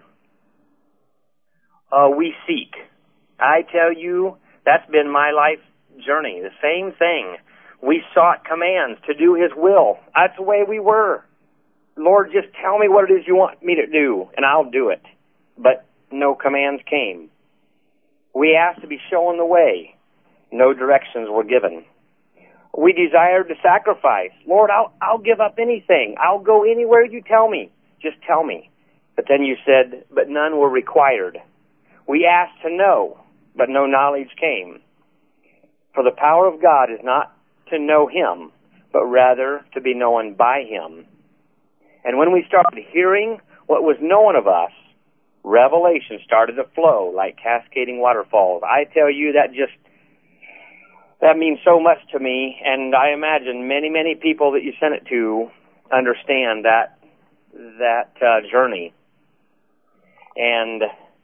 uh, we seek. I tell you, that's been my life journey. The same thing. We sought commands to do His will. That's the way we were. Lord, just tell me what it is you want me to do, and I'll do it. But no commands came. We asked to be shown the way. No directions were given. We desired to sacrifice. Lord, I'll, I'll give up anything. I'll go anywhere you tell me. Just tell me. But then you said, but none were required. We asked to know. but no knowledge came. For the power of God is not to know him, but rather to be known by him. And when we started hearing what was known of us, revelation started to flow like cascading waterfalls. I tell you, that just, that means so much to me, and I imagine many, many people that you sent it to understand that, that uh, journey. And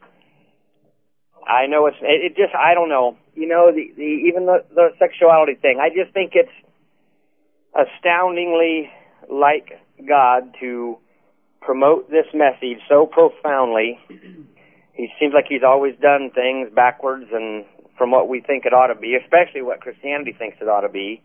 I know it's, it, it just, I don't know, you know, the, the even the, the sexuality thing, I just think it's astoundingly like God to promote this message so profoundly. He seems like he's always done things backwards and from what we think it ought to be, especially what Christianity thinks it ought to be.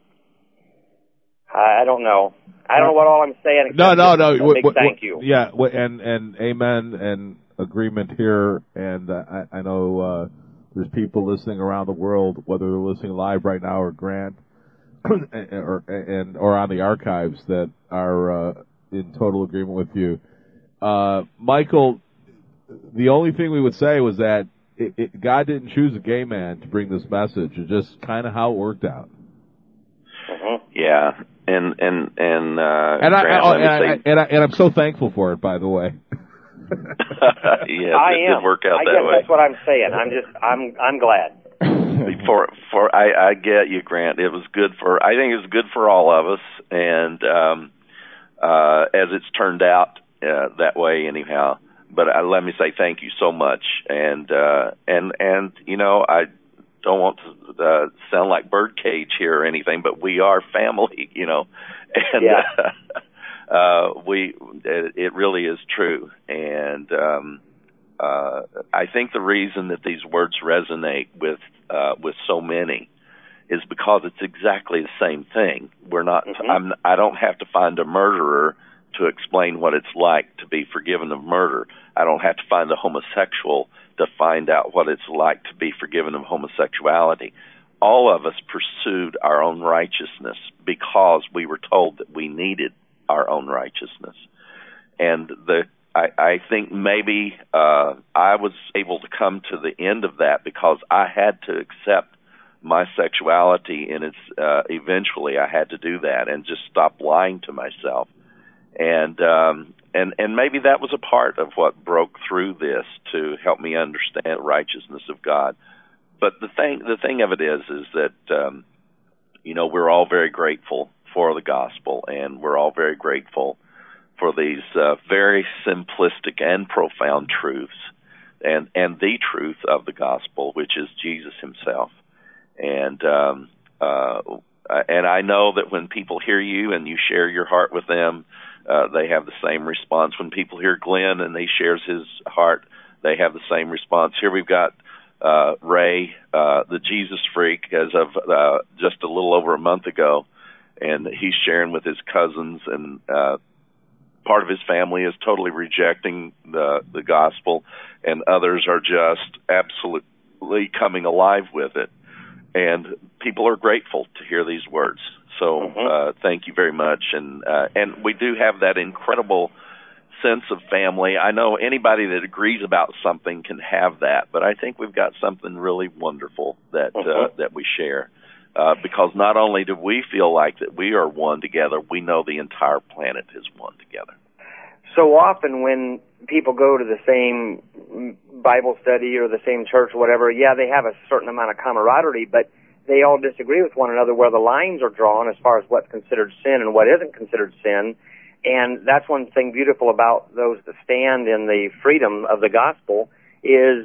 I don't know. I don't know what all I'm saying. No, no, no. A big w- w- thank you. Yeah, w- and and amen and agreement here. And uh, I, I know uh, there's people listening around the world, whether they're listening live right now or Grant, or and or on the archives, that are uh, in total agreement with you. Uh, Michael, the only thing we would say was that it, it, God didn't choose a gay man to bring this message. It's just kind of how it worked out. Mm-hmm. Yeah, and and and uh, and I, Grant, I, let me and, I, say- and, I, and I'm so thankful for it, by the way. yes, I it am. did work out I that guess way. that's what I'm saying. I'm just, I'm, I'm glad. for for I, I get you, Grant. It was good for I think it was good for all of us, and um, uh, as it's turned out uh, that way, anyhow. But uh, let me say thank you so much, and uh, and and you know I don't want to uh, sound like birdcage here or anything, but we are family, you know, and Yeah. uh, uh, we it, it really is true, and. Um, Uh, I think the reason that these words resonate with uh, with so many is because it's exactly the same thing. We're not. Mm-hmm. I'm, I don't have to find a murderer to explain what it's like to be forgiven of murder. I don't have to find a homosexual to find out what it's like to be forgiven of homosexuality. All of us pursued our own righteousness because we were told that we needed our own righteousness, and the. I, I think maybe uh, I was able to come to the end of that because I had to accept my sexuality, and it's uh, eventually I had to do that and just stop lying to myself. And um, and and maybe that was a part of what broke through this to help me understand the righteousness of God. But the thing the thing of it is is that um, you know we're all very grateful for the gospel, and we're all very grateful for these uh, very simplistic and profound truths, and and the truth of the gospel, which is Jesus himself. And um, uh, and I know that when people hear you and you share your heart with them, uh, they have the same response. When people hear Glenn and he shares his heart, they have the same response. Here we've got uh, Ray, uh, the Jesus freak, as of uh, just a little over a month ago, and he's sharing with his cousins, and uh, part of his family is totally rejecting the the gospel, and others are just absolutely coming alive with it. And people are grateful to hear these words. So Mm-hmm. uh, thank you very much. And uh, and we do have that incredible sense of family. I know anybody that agrees about something can have that, but I think we've got something really wonderful that uh, Mm-hmm. that we share. Uh, because not only do we feel like that we are one together, we know the entire planet is one together. So often when people go to the same Bible study or the same church or whatever, yeah, they have a certain amount of camaraderie, but they all disagree with one another where the lines are drawn as far as what's considered sin and what isn't considered sin. And that's one thing beautiful about those that stand in the freedom of the gospel is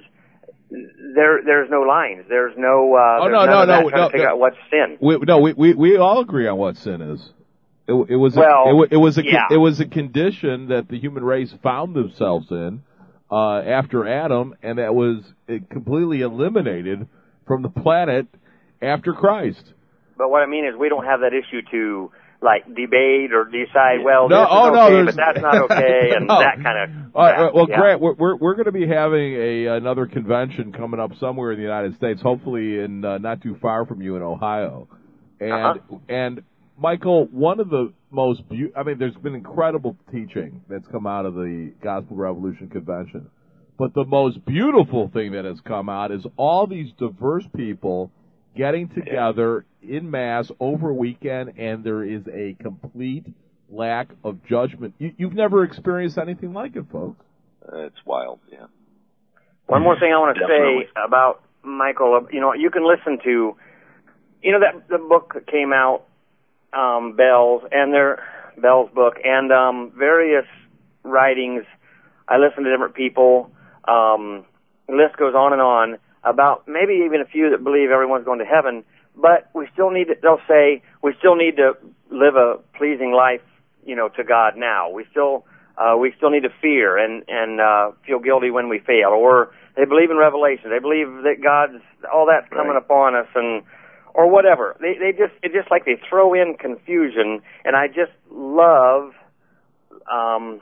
There, there's no lines. There's no. Uh, Oh, there's no, none no, of that no, trying no, to figure no. out what's sin. We, no, we, we we all agree on what sin is. It, it was Well, a, it, wa- it was a yeah. it was a condition that the human race found themselves in uh, after Adam, and that was it completely eliminated from the planet after Christ. But what I mean is, we don't have that issue to like debate or decide. Well, No, this is oh, no, okay, there's- but that's not okay, and No. that kind of. All right, well, yeah. Grant, we're we're, we're going to be having a another convention coming up somewhere in the United States, hopefully in uh, not too far from you in Ohio, and Uh-huh. and Michael, one of the most beau- I mean, there's been incredible teaching that's come out of the Gospel Revolution Convention, But the most beautiful thing that has come out is all these diverse people getting together in mass over a weekend, and there is a complete lack of judgment. You, you've never experienced anything like it, folks. Uh, it's wild, yeah. One more thing I want to Definitely. say about Michael, you know, you can listen to, you know, that the book that came out, um, Bell's, and their, Bell's book, and um, various writings. I listen to different people. Um, the list goes on and on about maybe even a few that believe everyone's going to heaven, but we still need to, they'll say, we still need to live a pleasing life, you know, to God now. We still, uh, we still need to fear and, and, uh, feel guilty when we fail. Or they believe in Revelation. They believe that God's, all that's coming Right. upon us and, or whatever. They, they just, it's just like they throw in confusion, and I just love, um,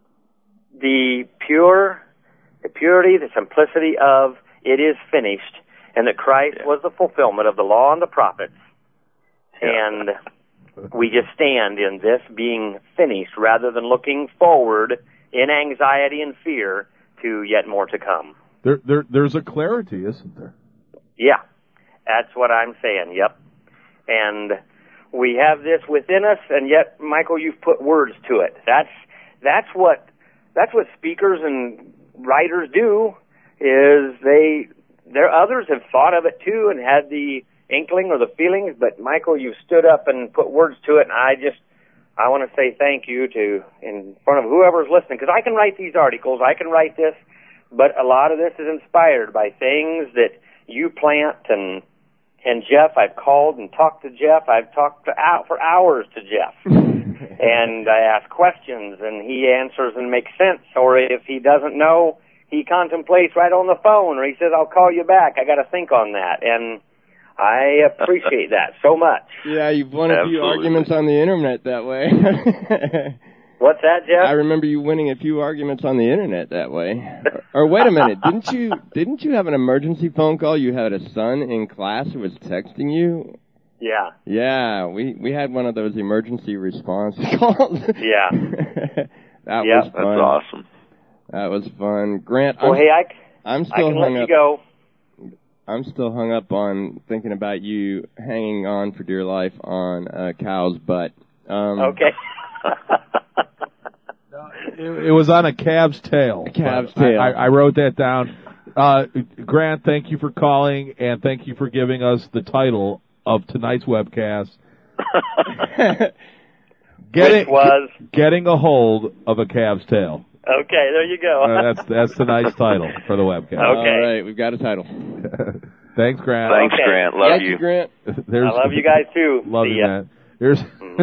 the pure, the purity, the simplicity of it is finished, and that Christ Yeah. was the fulfillment of the law and the prophets. Yeah. And we just stand in this being finished rather than looking forward in anxiety and fear to yet more to come. There, there, there's a clarity, isn't there? Yeah, that's what I'm saying, yep. And we have this within us, and yet, Michael, you've put words to it. That's, that's what, that's what speakers and writers do, is they, there others have thought of it too and had the inkling or the feelings, but Michael, you've stood up and put words to it, and I just, I want to say thank you to, in front of whoever's listening, because I can write these articles, I can write this, but a lot of this is inspired by things that you plant, and, and Jeff, I've called and talked to Jeff, I've talked to, out for hours to Jeff, and I ask questions, and he answers and makes sense, or if he doesn't know, he contemplates right on the phone, or he says, I'll call you back, I got to think on that, and I appreciate that so much. Yeah, you've won a few Absolutely. arguments on the internet that way. What's that, Jeff? I remember you winning a few arguments on the internet that way. Or, or wait a minute, didn't you didn't you have an emergency phone call? You had a son in class who was texting you? Yeah. Yeah, we we had one of those emergency response calls. Yeah. That Yeah, was That's fun. awesome. That was fun. Grant, Well, I'm, hey, I, I'm I still can let hung you up. go. I'm still hung up on thinking about you hanging on for dear life on a cow's butt. Um, Okay. It, it was on a calf's tail. A calf's But I- tail. I, I wrote that down. Uh, Grant, thank you for calling, and thank you for giving us the title of tonight's webcast. Getting, Which was? Getting a hold of a calf's tail. Okay, there you go. Uh, that's that's tonight's title for the webcast. Okay. All right, we've got a title. Thanks, Grant. Thanks, Okay. Grant. Love Thank you. you, Grant. There's, I love you guys too. Love See you, ya. man. Here's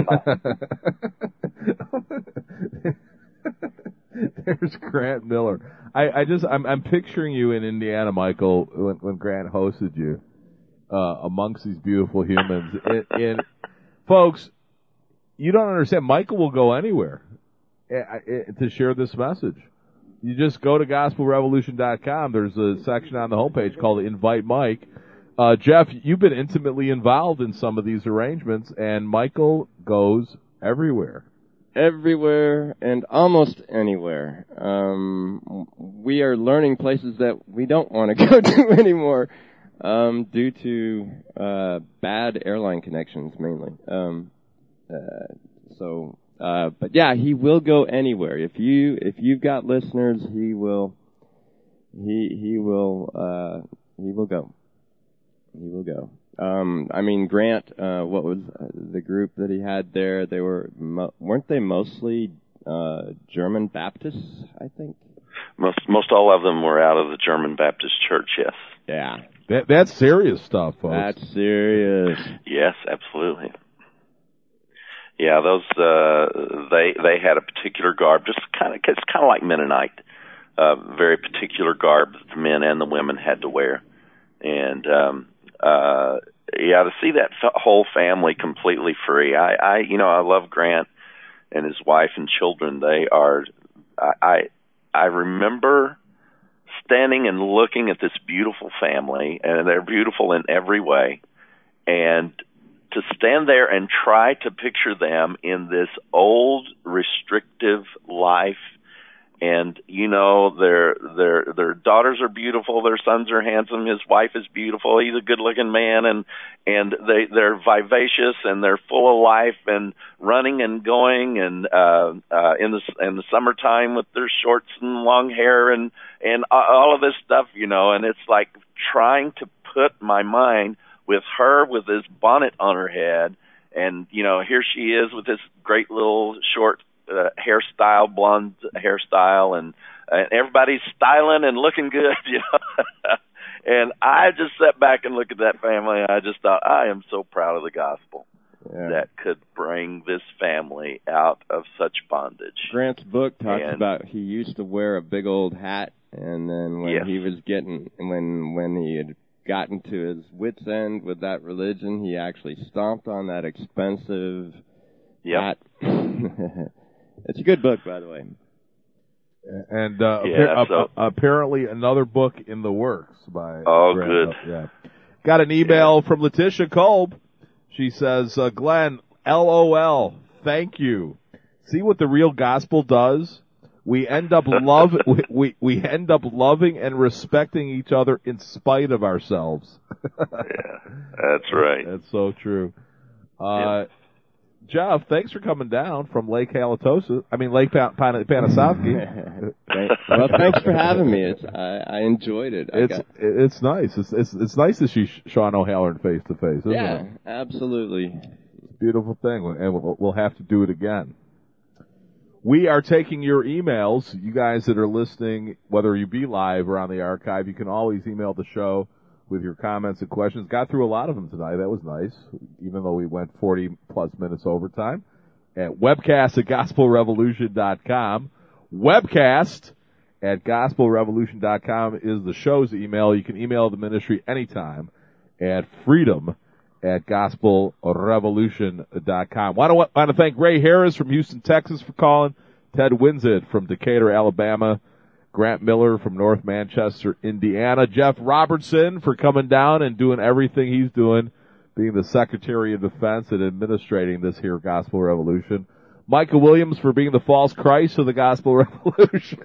there's Grant Miller. I, I just I'm I'm picturing you in Indiana, Michael, when when Grant hosted you uh, amongst these beautiful humans. And, and folks, you don't understand. Michael will go anywhere uh, uh, to share this message. You just go to gospel revolution dot com. There's a section on the homepage called Invite Mike. Uh, Jeff, you've been intimately involved in some of these arrangements, and Michael goes everywhere. Everywhere and almost anywhere. Um, we are learning places that we don't want to go to anymore um, due to uh, bad airline connections, mainly. Um, uh, so, uh, but yeah, he will go anywhere. If you if you've got listeners, he will. He he will uh, he will go. He will go. Um, I mean, Grant, uh, what was uh, the group that he had there? They were, mo- weren't they mostly, uh, German Baptists, I think? Most most all of them were out of the German Baptist Church. Yes. Yeah. That that's serious stuff, folks. That's serious. Yes, absolutely. Yeah, those uh, they they had a particular garb, just kind of it's kind of like Mennonite, uh, very particular garb that the men and the women had to wear, and um, uh, yeah, to see that f- whole family completely free. I, I, you know, I love Grant and his wife and children. They are, I, I, I remember standing and looking at this beautiful family, and they're beautiful in every way, and to stand there and try to picture them in this old, restrictive life and you know their their their daughters are beautiful, their sons are handsome, his wife is beautiful, he's a good-looking man, and and they they're vivacious and they're full of life and running and going, and uh uh in the in the summertime with their shorts and long hair and and all of this stuff, you know, and it's like trying to put my mind with her with this bonnet on her head, and you know, here she is with this great little short Uh, hairstyle, blonde hairstyle, and, and everybody's styling and looking good, you know. And I just sat back and looked at that family, and I just thought, I am so proud of the gospel yeah. that could bring this family out of such bondage. Grant's book talks and, about he used to wear a big old hat, and then when yes. he was getting, when when he had gotten to his wit's end with that religion, he actually stomped on that expensive yep. hat. It's a good book, by the way. And uh, yeah, appa- so. apparently another book in the works by. Oh, Grant. good. Yeah. Got an email yeah. from Letitia Kolb. She says, uh, Glenn, L O L, thank you. See what the real gospel does? We end up love we, we we end up loving and respecting each other in spite of ourselves. Yeah, that's right. That's so true. Uh, yeah. Jeff, thanks for coming down from Lake Halitosis. I mean, Lake Pan- Pan- Panasovsky. Well, thanks for having me. It's, I, I enjoyed it. I It's got... it's nice. It's it's it's nice to see Sean O'Halloran face to face, isn't yeah, it? Yeah, absolutely. It's a beautiful thing, and we'll, we'll have to do it again. We are taking your emails. You guys that are listening, whether you be live or on the archive, you can always email the show with your comments and questions. Got through a lot of them tonight. That was nice, even though we went forty plus minutes overtime. At webcast at gospel revolution dot com. Webcast at gospel revolution dot com is the show's email. You can email the ministry anytime at freedom at gospel revolution dot com. Want to, want to thank Ray Harris from Houston, Texas for calling, Ted Winsett from Decatur, Alabama, Grant Miller from North Manchester, Indiana, Jeff Robertson for coming down and doing everything he's doing, being the Secretary of Defense and administrating this here Gospel Revolution. Micah Williams for being the false Christ of the Gospel Revolution.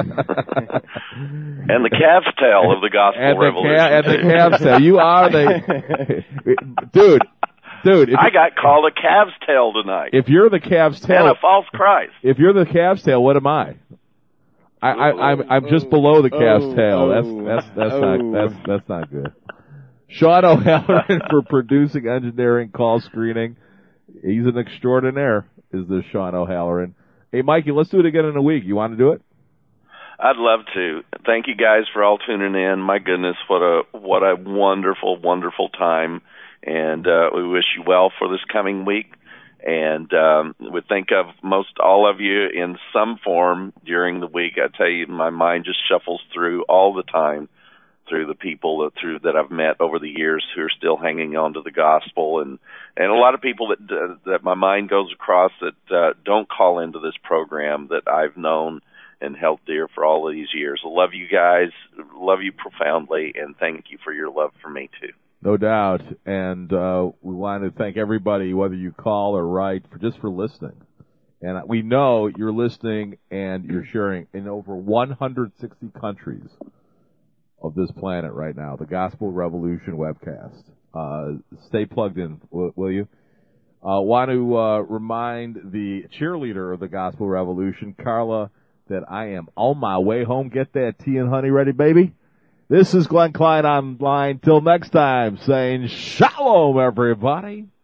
And the calf's tail of the Gospel and the Revolution. Ca- and the calf's tail. You are the... Dude, dude. If I got called a calf's tail tonight. If you're the calf's tail... And a false Christ. If you're the calf's tail, what am I? I, I, I'm, I'm just below the calf's oh, tail. Oh, that's, that's, that's oh. not, that's, that's not good. Sean O'Halloran for producing, engineering, call screening. He's an extraordinaire, is this Sean O'Halloran. Hey, Mikey, let's do it again in a week. You want to do it? I'd love to. Thank you guys for all tuning in. My goodness, what a, what a wonderful, wonderful time. And, uh, we wish you well for this coming week. And um, we think of most all of you in some form during the week. I tell you, my mind just shuffles through all the time through the people that through that I've met over the years who are still hanging on to the gospel, and and a lot of people that uh, that my mind goes across that uh, don't call into this program that I've known and held dear for all of these years. I love you guys, love you profoundly, and thank you for your love for me too. No doubt, and uh, we want to thank everybody, whether you call or write, for just for listening. And we know you're listening and you're sharing in over one hundred sixty countries of this planet right now. The Gospel Revolution webcast. Uh, stay plugged in, will, will you? Uh, want to uh, remind the cheerleader of the Gospel Revolution, Carla, that I am on my way home. Get that tea and honey ready, baby. This is Glenn Klein online. Till next time, saying shalom, everybody.